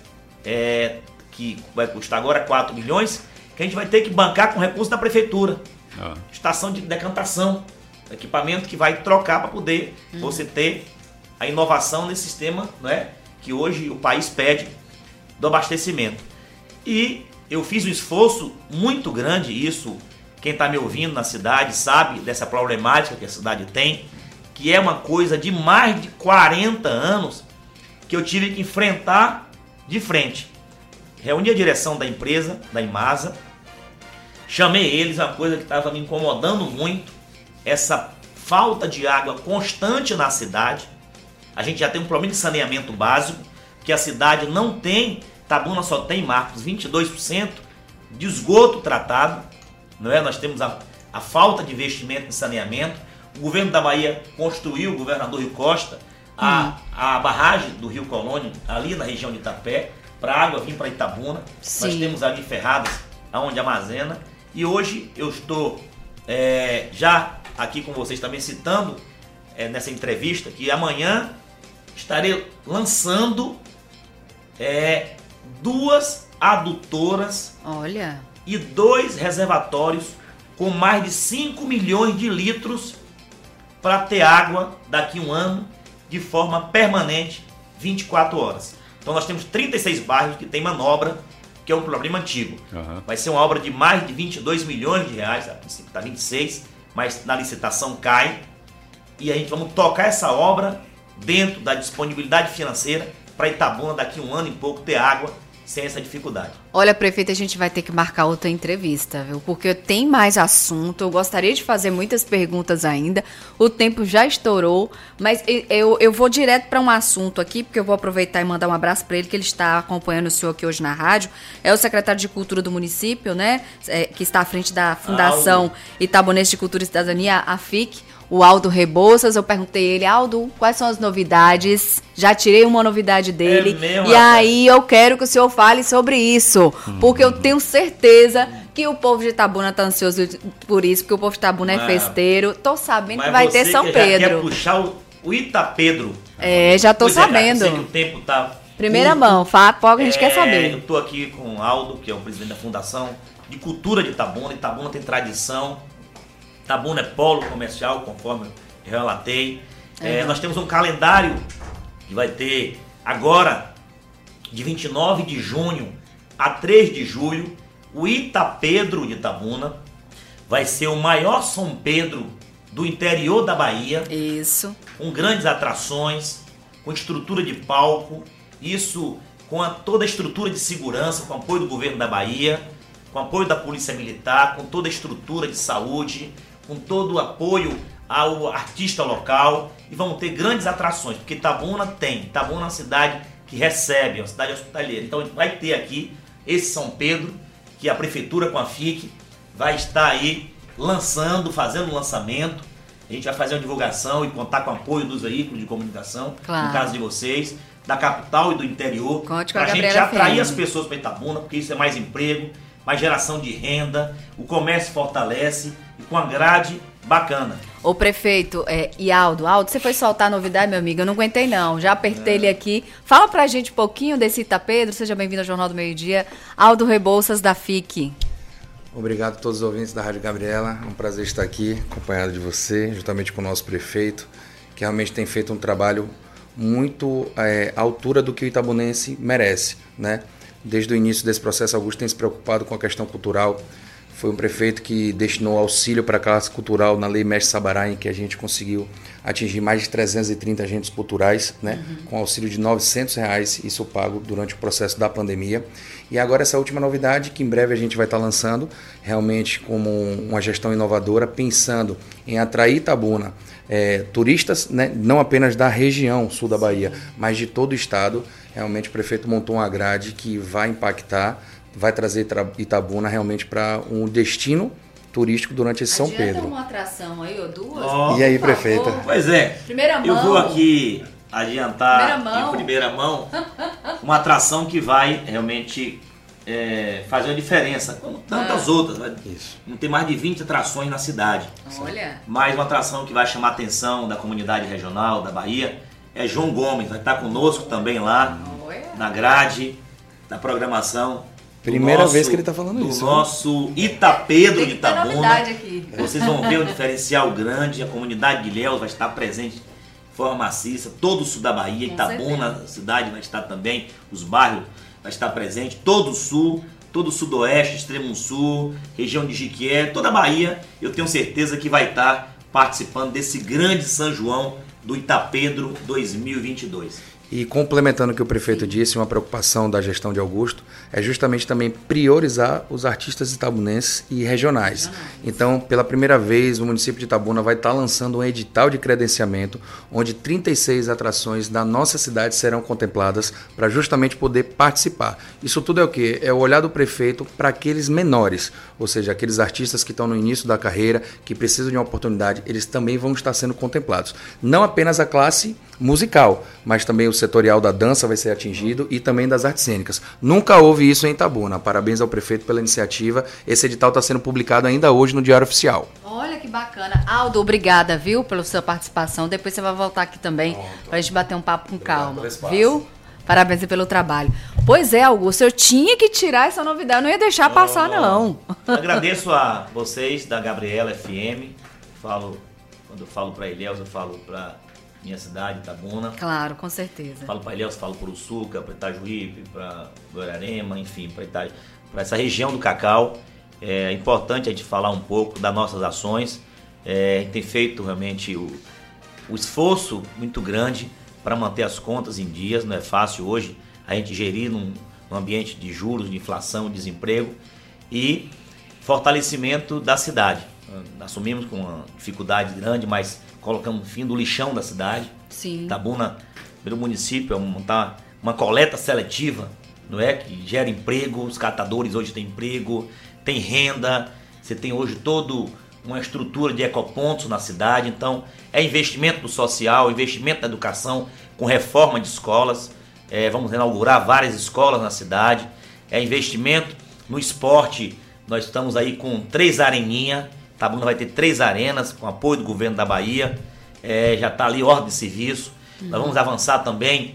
é, que vai custar agora quatro milhões, que a gente vai ter que bancar com recurso da prefeitura. Ah. Estação de decantação, equipamento que vai trocar para poder hum. você ter a inovação nesse sistema, né, que hoje o país pede do abastecimento. E eu fiz um esforço muito grande, isso quem está me ouvindo na cidade sabe dessa problemática que a cidade tem, que é uma coisa de mais de quarenta anos que eu tive que enfrentar de frente. Reuni a direção da empresa, da Imasa, chamei eles, uma coisa que estava me incomodando muito, essa falta de água constante na cidade. A gente já tem um problema de saneamento básico, que a cidade não tem Itabuna só tem, Marcos, vinte e dois por cento de esgoto tratado, não é? Nós temos a, a falta de investimento em saneamento. O governo da Bahia construiu, o governador Rui Costa, a, hum. a barragem do Rio Colônia, ali na região de Itapé, para a água vir para Itabuna. Sim. Nós temos ali Ferradas, onde armazena. E hoje eu estou é, já aqui com vocês também citando é, nessa entrevista que amanhã estarei lançando é, duas adutoras. Olha. E dois reservatórios com mais de cinco milhões de litros para ter água daqui a um ano de forma permanente, vinte e quatro horas. Então nós temos trinta e seis bairros que tem manobra, que é um problema antigo. Uhum. Vai ser uma obra de mais de vinte e dois milhões de reais, a princípio está vinte e seis, mas na licitação cai. E a gente vamos tocar essa obra dentro da disponibilidade financeira para Itabuna daqui a um ano e pouco ter água sem essa dificuldade. Olha, prefeito, a gente vai ter que marcar outra entrevista, viu? Porque tem mais assunto, eu gostaria de fazer muitas perguntas ainda, o tempo já estourou, mas eu, eu vou direto para um assunto aqui, porque eu vou aproveitar e mandar um abraço para ele, que ele está acompanhando o senhor aqui hoje na rádio, é o secretário de Cultura do município, né, é, que está à frente da Fundação Aldo. Itabunense de Cultura e Cidadania, a F I C, o Aldo Rebouças. Eu perguntei a ele, Aldo, quais são as novidades? Já tirei uma novidade dele. É mesmo, e rapaz? Aí eu quero que o senhor fale sobre isso. Hum. Porque eu tenho certeza que o povo de Itabuna tá ansioso por isso, porque o povo de Itabuna é festeiro. Tô sabendo que vai ter São que Pedro. Já quer puxar o, o Itapedro. É, já tô pois sabendo. É, cara, eu sei que o tempo tá Primeira curto. mão, fogo a gente é, quer saber. Eu tô aqui com o Aldo, que é o presidente da Fundação de Cultura de Itabuna. Itabuna tem tradição. Itabuna é polo comercial, conforme eu relatei. É, nós temos um calendário que vai ter agora, de vinte e nove de junho a três de julho, o Itapedro de Itabuna. Vai ser o maior São Pedro do interior da Bahia. Isso. Com grandes atrações, com estrutura de palco, isso com a, toda a estrutura de segurança, com apoio do governo da Bahia, com apoio da Polícia Militar, com toda a estrutura de saúde, com todo o apoio ao artista local, e vamos ter grandes atrações, porque Itabuna tem, Itabuna é uma cidade que recebe, é uma cidade hospitaleira. Então a gente vai ter aqui esse São Pedro, que a Prefeitura com a F I C vai estar aí lançando, fazendo o lançamento. A gente vai fazer uma divulgação e contar com o apoio dos veículos de comunicação, claro, no caso de vocês, da capital e do interior, para a gente atrair as pessoas para Itabuna, porque isso é mais emprego, mais geração de renda, o comércio fortalece e com a grade bacana. Ô prefeito, é, e Aldo, Aldo, você foi soltar a novidade, meu amigo? Eu não aguentei não, já apertei é. ele aqui. Fala pra gente um pouquinho desse Itapedro, seja bem-vindo ao Jornal do Meio Dia. Aldo Rebouças, da F I C. Obrigado a todos os ouvintes da Rádio Gabriela, é um prazer estar aqui, acompanhado de você, juntamente com o nosso prefeito, que realmente tem feito um trabalho muito é, à altura do que o itabunense merece, né? Desde o início desse processo, Augusto tem se preocupado com a questão cultural. Foi um prefeito que destinou auxílio para a classe cultural na Lei Mestre Sabará, em que a gente conseguiu atingir mais de trezentos e trinta agentes culturais, né? Uhum. Com auxílio de novecentos reais, isso pago durante o processo da pandemia. E agora essa última novidade, que em breve a gente vai estar lançando, realmente como uma gestão inovadora, pensando em atrair Itabuna, é, turistas, né? Não apenas da região sul da Bahia, mas de todo o estado. Realmente o prefeito montou uma grade que vai impactar, vai trazer Itabuna realmente para um destino turístico durante esse Adianta São Pedro. Uma atração aí, ou duas? Oh, e aí, prefeita? Pois é. Primeira mão. Eu vou aqui adiantar primeira mão. em primeira mão uma atração que vai realmente é, fazer uma diferença, como tantas ah. outras. Vai, Isso. Não tem mais de vinte atrações na cidade. Olha. Mais uma atração que vai chamar a atenção da comunidade regional da Bahia é João Gomes, vai estar conosco também lá, Olha. na grade da programação. Primeira nosso, vez que ele está falando do isso. O nosso Itapedro de Itabuna. Aqui. Vocês vão ver um diferencial grande, a comunidade de Ilhéus vai estar presente de forma maciça, todo o sul da Bahia, Com Itabuna, certeza. a cidade vai estar também, os bairros vai estar presente, todo o sul, todo o sudoeste, extremo sul, região de Jiquié, toda a Bahia, eu tenho certeza que vai estar participando desse grande São João do Itapedro dois mil e vinte e dois. E complementando o que o prefeito disse, uma preocupação da gestão de Augusto é justamente também priorizar os artistas itabunenses e regionais. regionais. Então, pela primeira vez, o município de Itabuna vai estar lançando um edital de credenciamento, onde trinta e seis atrações da nossa cidade serão contempladas para justamente poder participar. Isso tudo é o quê? É o olhar do prefeito para aqueles menores, ou seja, aqueles artistas que estão no início da carreira, que precisam de uma oportunidade, eles também vão estar sendo contemplados. Não apenas a classe musical, mas também o setorial da dança vai ser atingido e também das artes cênicas. Nunca houve isso em Itabuna. Parabéns ao prefeito pela iniciativa. Esse edital está sendo publicado ainda hoje no Diário Oficial. Olha que bacana. Aldo, obrigada, viu, pela sua participação. Depois você vai voltar aqui também para a gente bater um papo com calma, viu? Parabéns pelo trabalho. Pois é, Augusto, eu tinha que tirar essa novidade, eu não ia deixar não, passar, não. não. Agradeço a vocês da Gabriela F M. Falo, quando eu falo para Ilhéus, eu falo para minha cidade, Itabuna. Claro, com certeza. Falo para Ilhéus, falo para o Suca, para Itajuípe, para Guararema, enfim, para Ita... essa região do Cacau. É importante a gente falar um pouco das nossas ações. É, a gente tem feito realmente o, o esforço muito grande para manter as contas em dias. Não é fácil hoje a gente gerir num, num ambiente de juros, de inflação, desemprego e fortalecimento da cidade. Assumimos com uma dificuldade grande, mas colocamos fim do lixão da cidade. Sim. Itabuna, primeiro município, é montar uma coleta seletiva, não é? Que gera emprego, os catadores hoje têm emprego, tem renda, você tem hoje toda uma estrutura de ecopontos na cidade, então é investimento no social, investimento na educação, com reforma de escolas, é, vamos inaugurar várias escolas na cidade, é investimento no esporte, nós estamos aí com três areninhas, Itabuna vai ter três arenas, com apoio do governo da Bahia, é, já está ali ordem de serviço. Uhum. Nós vamos avançar também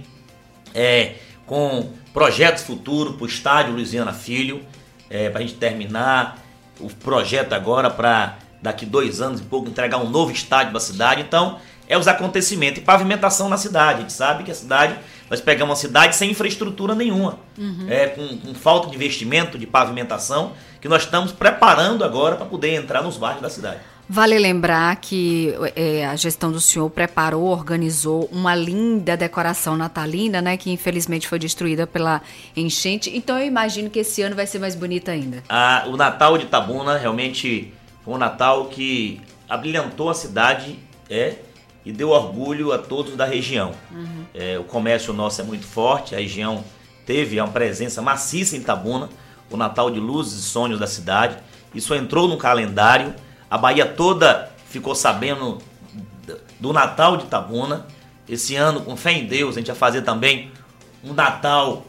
é, com projetos futuros para o estádio Luiziana Filho, é, para a gente terminar o projeto agora para daqui dois anos e pouco entregar um novo estádio para a cidade. Então, é os acontecimentos e pavimentação na cidade. A gente sabe que a cidade, nós pegamos uma cidade sem infraestrutura nenhuma, uhum. é, com, com falta de investimento, de pavimentação, que nós estamos preparando agora para poder entrar nos bairros da cidade. Vale lembrar que é, a gestão do senhor preparou, organizou uma linda decoração natalina, né, que infelizmente foi destruída pela enchente. Então eu imagino que esse ano vai ser mais bonito ainda. Ah, o Natal de Itabuna realmente foi um Natal que abrilhantou a cidade é, e deu orgulho a todos da região. Uhum. É, o comércio nosso é muito forte, a região teve uma presença maciça em Itabuna, o Natal de luzes e sonhos da cidade. Isso entrou no calendário. A Bahia toda ficou sabendo do Natal de Itabuna. Esse ano, com fé em Deus, a gente vai fazer também um Natal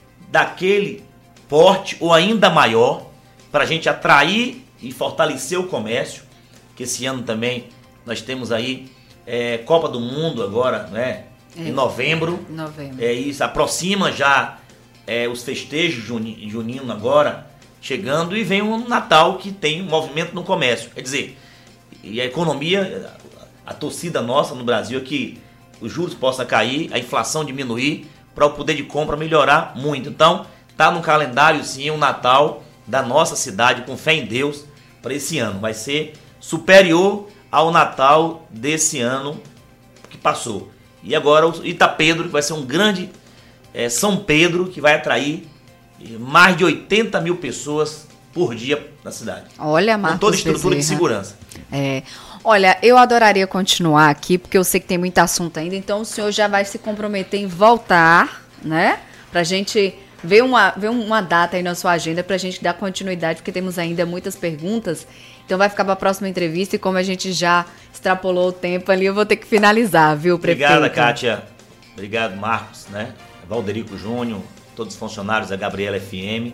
daquele porte ou ainda maior, para a gente atrair e fortalecer o comércio. Que esse ano também nós temos aí é, Copa do Mundo agora, né? É, em novembro. novembro. É, isso aproxima já é, os festejos juni, juninos agora. Chegando e vem um Natal que tem um movimento no comércio. Quer dizer, e a economia, a torcida nossa no Brasil é que os juros possam cair, a inflação diminuir, para o poder de compra melhorar muito. Então, está no calendário sim o Natal da nossa cidade, com fé em Deus, para esse ano. Vai ser superior ao Natal desse ano que passou. E agora o Itapedro, que vai ser um grande é, São Pedro, que vai atrair mais de oitenta mil pessoas por dia na cidade. Olha, Marcos, com toda a estrutura Bezerra. de segurança. É. Olha, eu adoraria continuar aqui, porque eu sei que tem muito assunto ainda, então o senhor já vai se comprometer em voltar, né? Pra gente ver uma, ver uma data aí na sua agenda pra gente dar continuidade, porque temos ainda muitas perguntas. Então vai ficar pra próxima entrevista e como a gente já extrapolou o tempo ali, eu vou ter que finalizar, viu, prefeito? Obrigada, Kátia. Obrigado, Marcos, né? Valderico Júnior, todos os funcionários da Gabriela F M,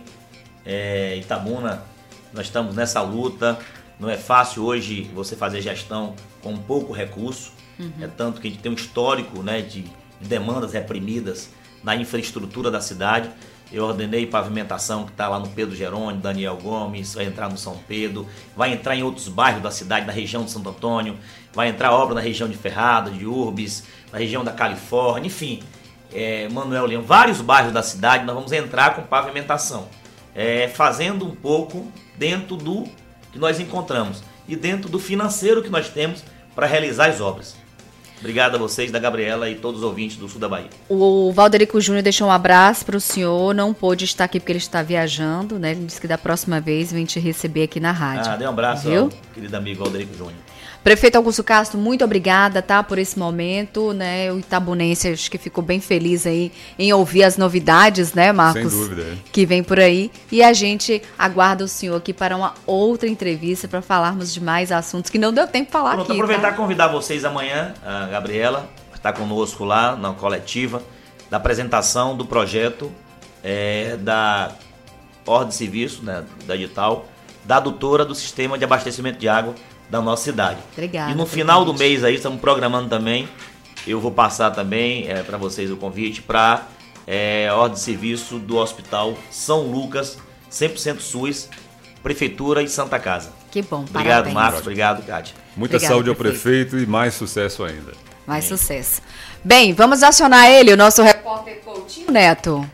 é, Itabuna, nós estamos nessa luta. Não é fácil hoje você fazer gestão com pouco recurso, uhum. é tanto que a gente tem um histórico, né, de demandas reprimidas na infraestrutura da cidade. Eu ordenei pavimentação que está lá no Pedro Jerônimo, Daniel Gomes, vai entrar no São Pedro, vai entrar em outros bairros da cidade, da região de Santo Antônio, vai entrar obra na região de Ferrada, de Urbis, na região da Califórnia, enfim. É, Manuel Leão, vários bairros da cidade, nós vamos entrar com pavimentação, é, fazendo um pouco dentro do que nós encontramos e dentro do financeiro que nós temos para realizar as obras. Obrigado a vocês, da Gabriela e todos os ouvintes do sul da Bahia. O Valderico Júnior deixou um abraço para o senhor, não pôde estar aqui porque ele está viajando, né? Ele disse que da próxima vez vem te receber aqui na rádio. Ah, dê um abraço viu? ao querido amigo Valderico Júnior. Prefeito Augusto Castro, muito obrigada, tá, por esse momento, né? O itabunense acho que ficou bem feliz aí em ouvir as novidades, né, Marcos? Sem dúvida. É. Que vem por aí. E a gente aguarda o senhor aqui para uma outra entrevista para falarmos de mais assuntos que não deu tempo de falar Pronto, aqui. aproveitar e tá? convidar vocês amanhã, a Gabriela está conosco lá na coletiva da apresentação do projeto é, da Ordem de Serviço, né, da edital, da adutora do sistema de abastecimento de água da nossa cidade. Obrigada. E no final do mês aí, estamos programando também, eu vou passar também é, para vocês o convite para é, a ordem de serviço do Hospital São Lucas, cem por cento SUS, Prefeitura e Santa Casa. Que bom, obrigado, parabéns. Marcos. Obrigado, Kátia. Muita Obrigada, saúde ao prefeito. prefeito e mais sucesso ainda. Mais Sim. sucesso. Bem, vamos acionar ele, o nosso repórter Coutinho Neto.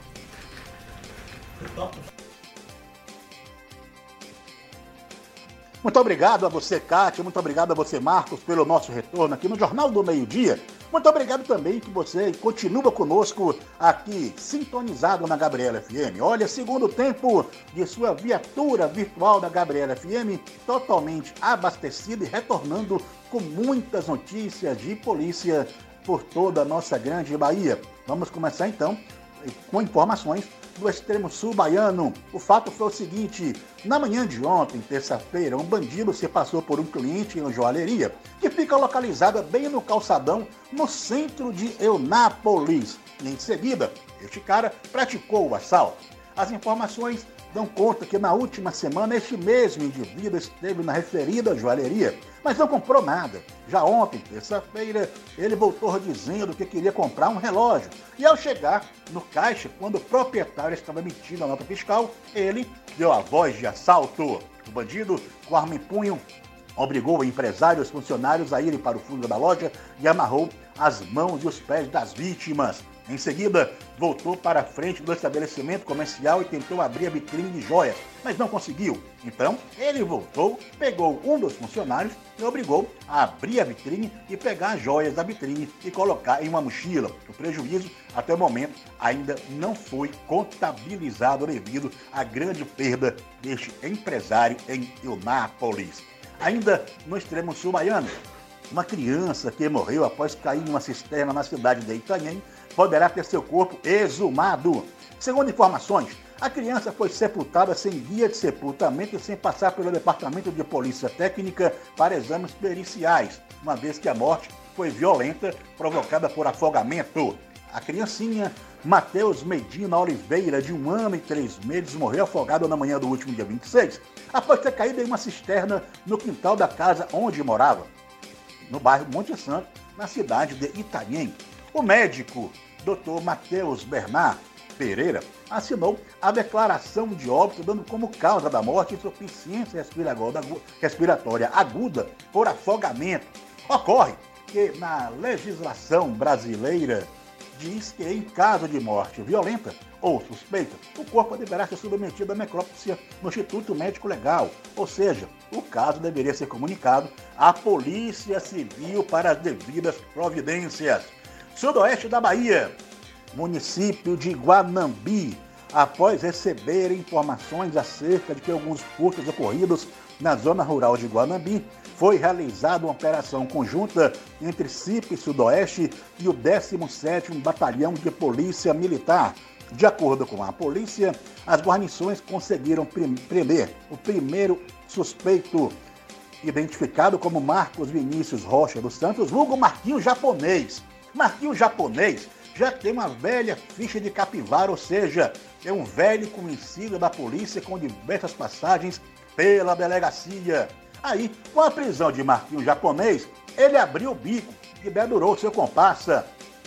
Muito obrigado a você, Kátia, muito obrigado a você, Marcos, pelo nosso retorno aqui no Jornal do Meio-Dia. Muito obrigado também que você continua conosco aqui, sintonizado na Gabriela F M. Olha, segundo tempo de sua viatura virtual da Gabriela F M, totalmente abastecida e retornando com muitas notícias de polícia por toda a nossa grande Bahia. Vamos começar então com informações do extremo sul baiano. O fato foi o seguinte: na manhã de ontem, terça-feira, um bandido se passou por um cliente em uma joalheria que fica localizada bem no calçadão, no centro de Eunápolis. E em seguida, este cara praticou o assalto. As informações dão conta que na última semana este mesmo indivíduo esteve na referida joalheria, mas não comprou nada. Já ontem, terça-feira, ele voltou dizendo que queria comprar um relógio. E ao chegar no caixa, quando o proprietário estava emitindo a nota fiscal, ele deu a voz de assalto. O bandido, com arma em punho, obrigou o empresário e os funcionários a irem para o fundo da loja e amarrou as mãos e os pés das vítimas. Em seguida, voltou para a frente do estabelecimento comercial e tentou abrir a vitrine de joias, mas não conseguiu. Então, ele voltou, pegou um dos funcionários e obrigou a abrir a vitrine e pegar as joias da vitrine e colocar em uma mochila. O prejuízo, até o momento, ainda não foi contabilizado devido à grande perda deste empresário em Eunápolis. Ainda no extremo sul baiano, uma criança que morreu após cair em uma cisterna na cidade de Itanhaém poderá ter seu corpo exumado. Segundo informações, a criança foi sepultada sem guia de sepultamento e sem passar pelo Departamento de Polícia Técnica para exames periciais, uma vez que a morte foi violenta, provocada por afogamento. A criancinha Matheus Medina Oliveira, de um ano e três meses, morreu afogado na manhã do último dia vinte e seis, após ter caído em uma cisterna no quintal da casa onde morava, no bairro Monte Santo, na cidade de Itanhaém. O médico doutor Matheus Bernard Pereira assinou a declaração de óbito, dando como causa da morte insuficiência respiratória aguda por afogamento. Ocorre que na legislação brasileira diz que em caso de morte violenta ou suspeita, o corpo deverá ser submetido à necrópsia no Instituto Médico Legal, ou seja, o caso deveria ser comunicado à Polícia Civil para as devidas providências. Sudoeste da Bahia, município de Guanambi, após receber informações acerca de que alguns furtos ocorridos na zona rural de Guanambi, foi realizada uma operação conjunta entre C I P Sudoeste e o décimo sétimo Batalhão de Polícia Militar. De acordo com a polícia, as guarnições conseguiram prender o primeiro suspeito, identificado como Marcos Vinícius Rocha dos Santos, vulgo Marquinhos Japonês. Marquinhos Japonês já tem uma velha ficha de capivara, ou seja, é um velho conhecido da polícia com diversas passagens pela delegacia. Aí, com a prisão de Marquinhos Japonês, ele abriu o bico e dedurou seu comparsa,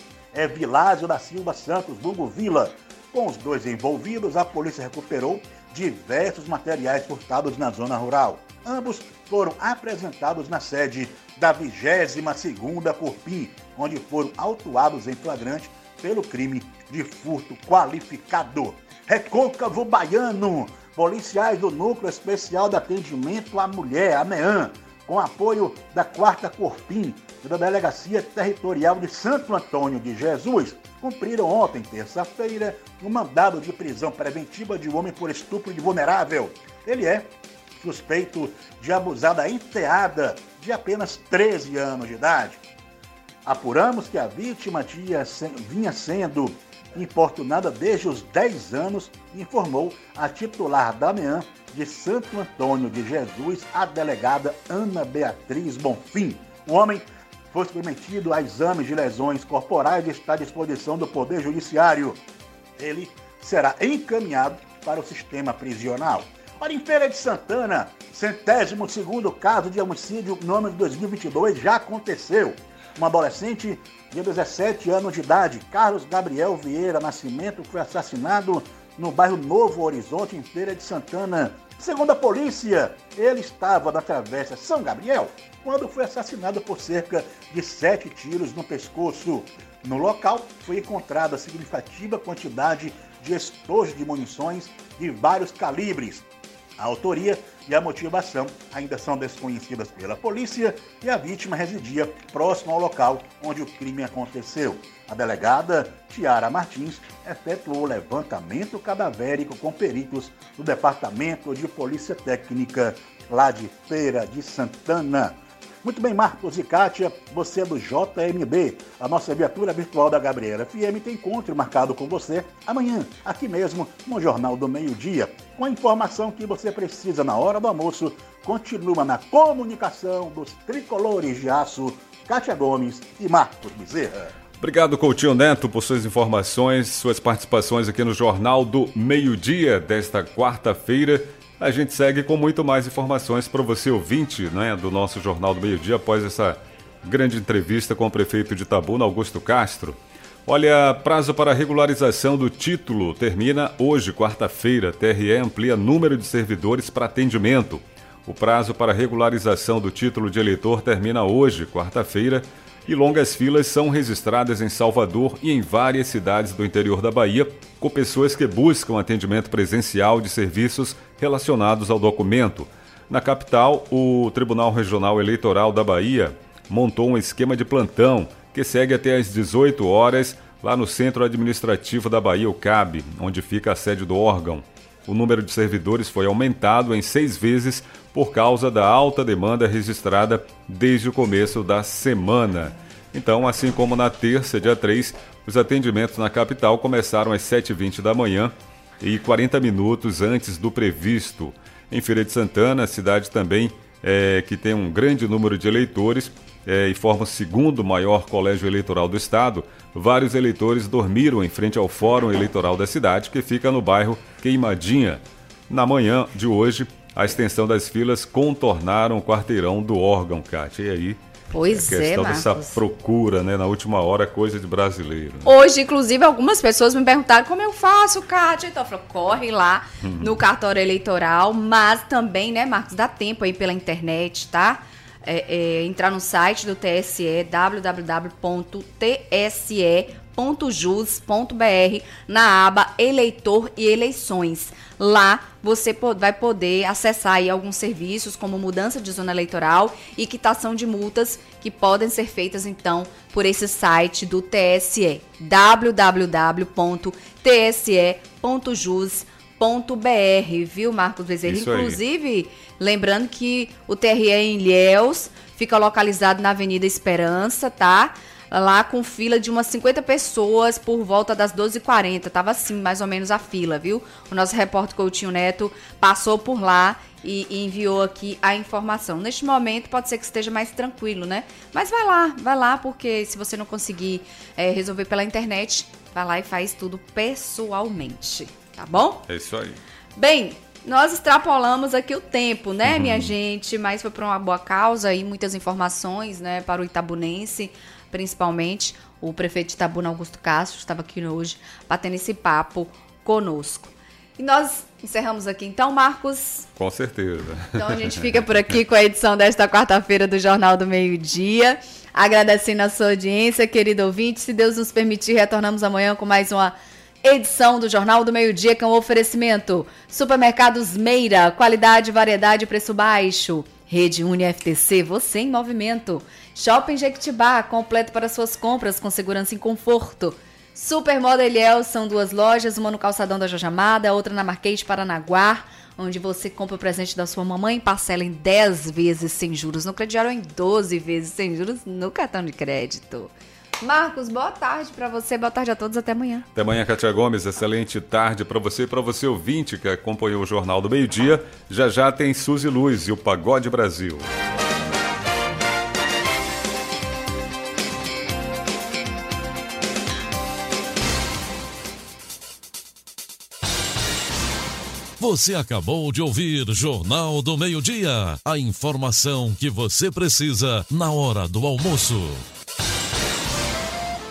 é Vilásio da Silva Santos, vulgo Vila. Com os dois envolvidos, a polícia recuperou diversos materiais furtados na zona rural. Ambos foram apresentados na sede da vigésima segunda Corpim, onde foram autuados em flagrante pelo crime de furto qualificado. Recôncavo Baiano, policiais do Núcleo Especial de Atendimento à Mulher, a NEAM, com apoio da quarta Corpim, da Delegacia Territorial de Santo Antônio de Jesus cumpriram ontem, terça-feira, um mandado de prisão preventiva de um homem por estupro de vulnerável. Ele é suspeito de abusar da enteada de apenas treze anos de idade. Apuramos que a vítima tinha, vinha sendo importunada desde os dez anos, informou a titular da AMEAM de Santo Antônio de Jesus, a delegada Ana Beatriz Bonfim. O homem foi submetido a exames de lesões corporais e está à disposição do Poder Judiciário. Ele será encaminhado para o sistema prisional. Olha, em Feira de Santana, centésimo segundo caso de homicídio no ano de dois mil e vinte e dois já aconteceu. Um adolescente de dezessete anos de idade, Carlos Gabriel Vieira Nascimento, foi assassinado no bairro Novo Horizonte, em Feira de Santana. Segundo a polícia, ele estava na travessa São Gabriel quando foi assassinado por cerca de sete tiros no pescoço. No local, foi encontrada significativa quantidade de estojos de munições de vários calibres. A autoria e a motivação ainda são desconhecidas pela polícia e a vítima residia próximo ao local onde o crime aconteceu. A delegada Tiara Martins efetuou o levantamento cadavérico com peritos do Departamento de Polícia Técnica lá de Feira de Santana. Muito bem, Marcos e Kátia, você é do J M B. A nossa viatura virtual da Gabriela F M tem encontro marcado com você amanhã, aqui mesmo no Jornal do Meio-Dia. Com a informação que você precisa na hora do almoço, continua na comunicação dos tricolores de aço, Kátia Gomes e Marcos Bezerra. Obrigado, Coutinho Neto, por suas informações, suas participações aqui no Jornal do Meio-Dia desta quarta-feira. A gente segue com muito mais informações para você, ouvinte, né, do nosso Jornal do Meio-Dia, após essa grande entrevista com o prefeito de Itabuna, Augusto Castro. Olha, prazo para regularização do título termina hoje, quarta-feira. T R E amplia número de servidores para atendimento. O prazo para regularização do título de eleitor termina hoje, quarta-feira, e longas filas são registradas em Salvador e em várias cidades do interior da Bahia, com pessoas que buscam atendimento presencial de serviços relacionados ao documento. Na capital, o Tribunal Regional Eleitoral da Bahia montou um esquema de plantão que segue até às dezoito horas lá no Centro Administrativo da Bahia, o C A B, onde fica a sede do órgão. O número de servidores foi aumentado em seis vezes por causa da alta demanda registrada desde o começo da semana. Então, assim como na terça, dia três, os atendimentos na capital começaram às sete e vinte da manhã e quarenta minutos antes do previsto. Em Feira de Santana, a cidade também é, que tem um grande número de eleitores é, e forma o segundo maior colégio eleitoral do estado, vários eleitores dormiram em frente ao Fórum Eleitoral da cidade, que fica no bairro Queimadinha. Na manhã de hoje, a extensão das filas contornaram o quarteirão do órgão, Kátia. E aí, pois a questão é, Marcos. dessa procura, né, na última hora, coisa de brasileiro. Né? Hoje, inclusive, algumas pessoas me perguntaram como eu faço, Kátia. Então, eu falei, corre lá uhum. no cartório eleitoral, mas também, né, Marcos, dá tempo aí pela internet, tá? É, é, entrar no site do T S E, w w w ponto t s e ponto jus ponto b r, na aba Eleitor e Eleições. Lá você vai poder acessar aí alguns serviços, como mudança de zona eleitoral e quitação de multas, que podem ser feitas, então, por esse site do T S E, w w w ponto t s e ponto jus ponto b r, viu, Marcos Bezerra? Isso Inclusive, aí. Lembrando que o T R E em Ilhéus fica localizado na Avenida Esperança, tá? Lá com fila de umas cinquenta pessoas por volta das doze e quarenta. Tava assim, mais ou menos, a fila, viu? O nosso repórter Coutinho Neto passou por lá e, e enviou aqui a informação. Neste momento, pode ser que esteja mais tranquilo, né? Mas vai lá, vai lá, porque se você não conseguir é, resolver pela internet, vai lá e faz tudo pessoalmente, tá bom? É isso aí. Bem, nós extrapolamos aqui o tempo, né, uhum. minha gente? Mas foi por uma boa causa e muitas informações, né, para o itabunense, principalmente. O prefeito de Itabuna, Augusto Castro, estava aqui hoje batendo esse papo conosco. E nós encerramos aqui então, Marcos? Com certeza. Então a gente fica por aqui com a edição desta quarta-feira do Jornal do Meio-Dia. Agradecendo a sua audiência, querido ouvinte. Se Deus nos permitir, retornamos amanhã com mais uma edição do Jornal do Meio-Dia, que é um oferecimento. Supermercados Meira, qualidade, variedade e preço baixo. Rede Uni F T C, você em movimento. Shopping Jequitibá, completo para suas compras com segurança e conforto. Supermoda Ilhéus, são duas lojas, uma no calçadão da Jorge Amado, a outra na Marquês Paranaguá, onde você compra o presente da sua mamãe e parcela em dez vezes sem juros no crediário ou em doze vezes sem juros no cartão de crédito. Marcos, boa tarde para você, boa tarde a todos, até amanhã. Até amanhã, Kátia Gomes, excelente tarde para você e para você ouvinte que acompanhou o Jornal do Meio Dia. Já já tem Suzy Luz e o Pagode Brasil. Você acabou de ouvir Jornal do Meio Dia. A informação que você precisa na hora do almoço.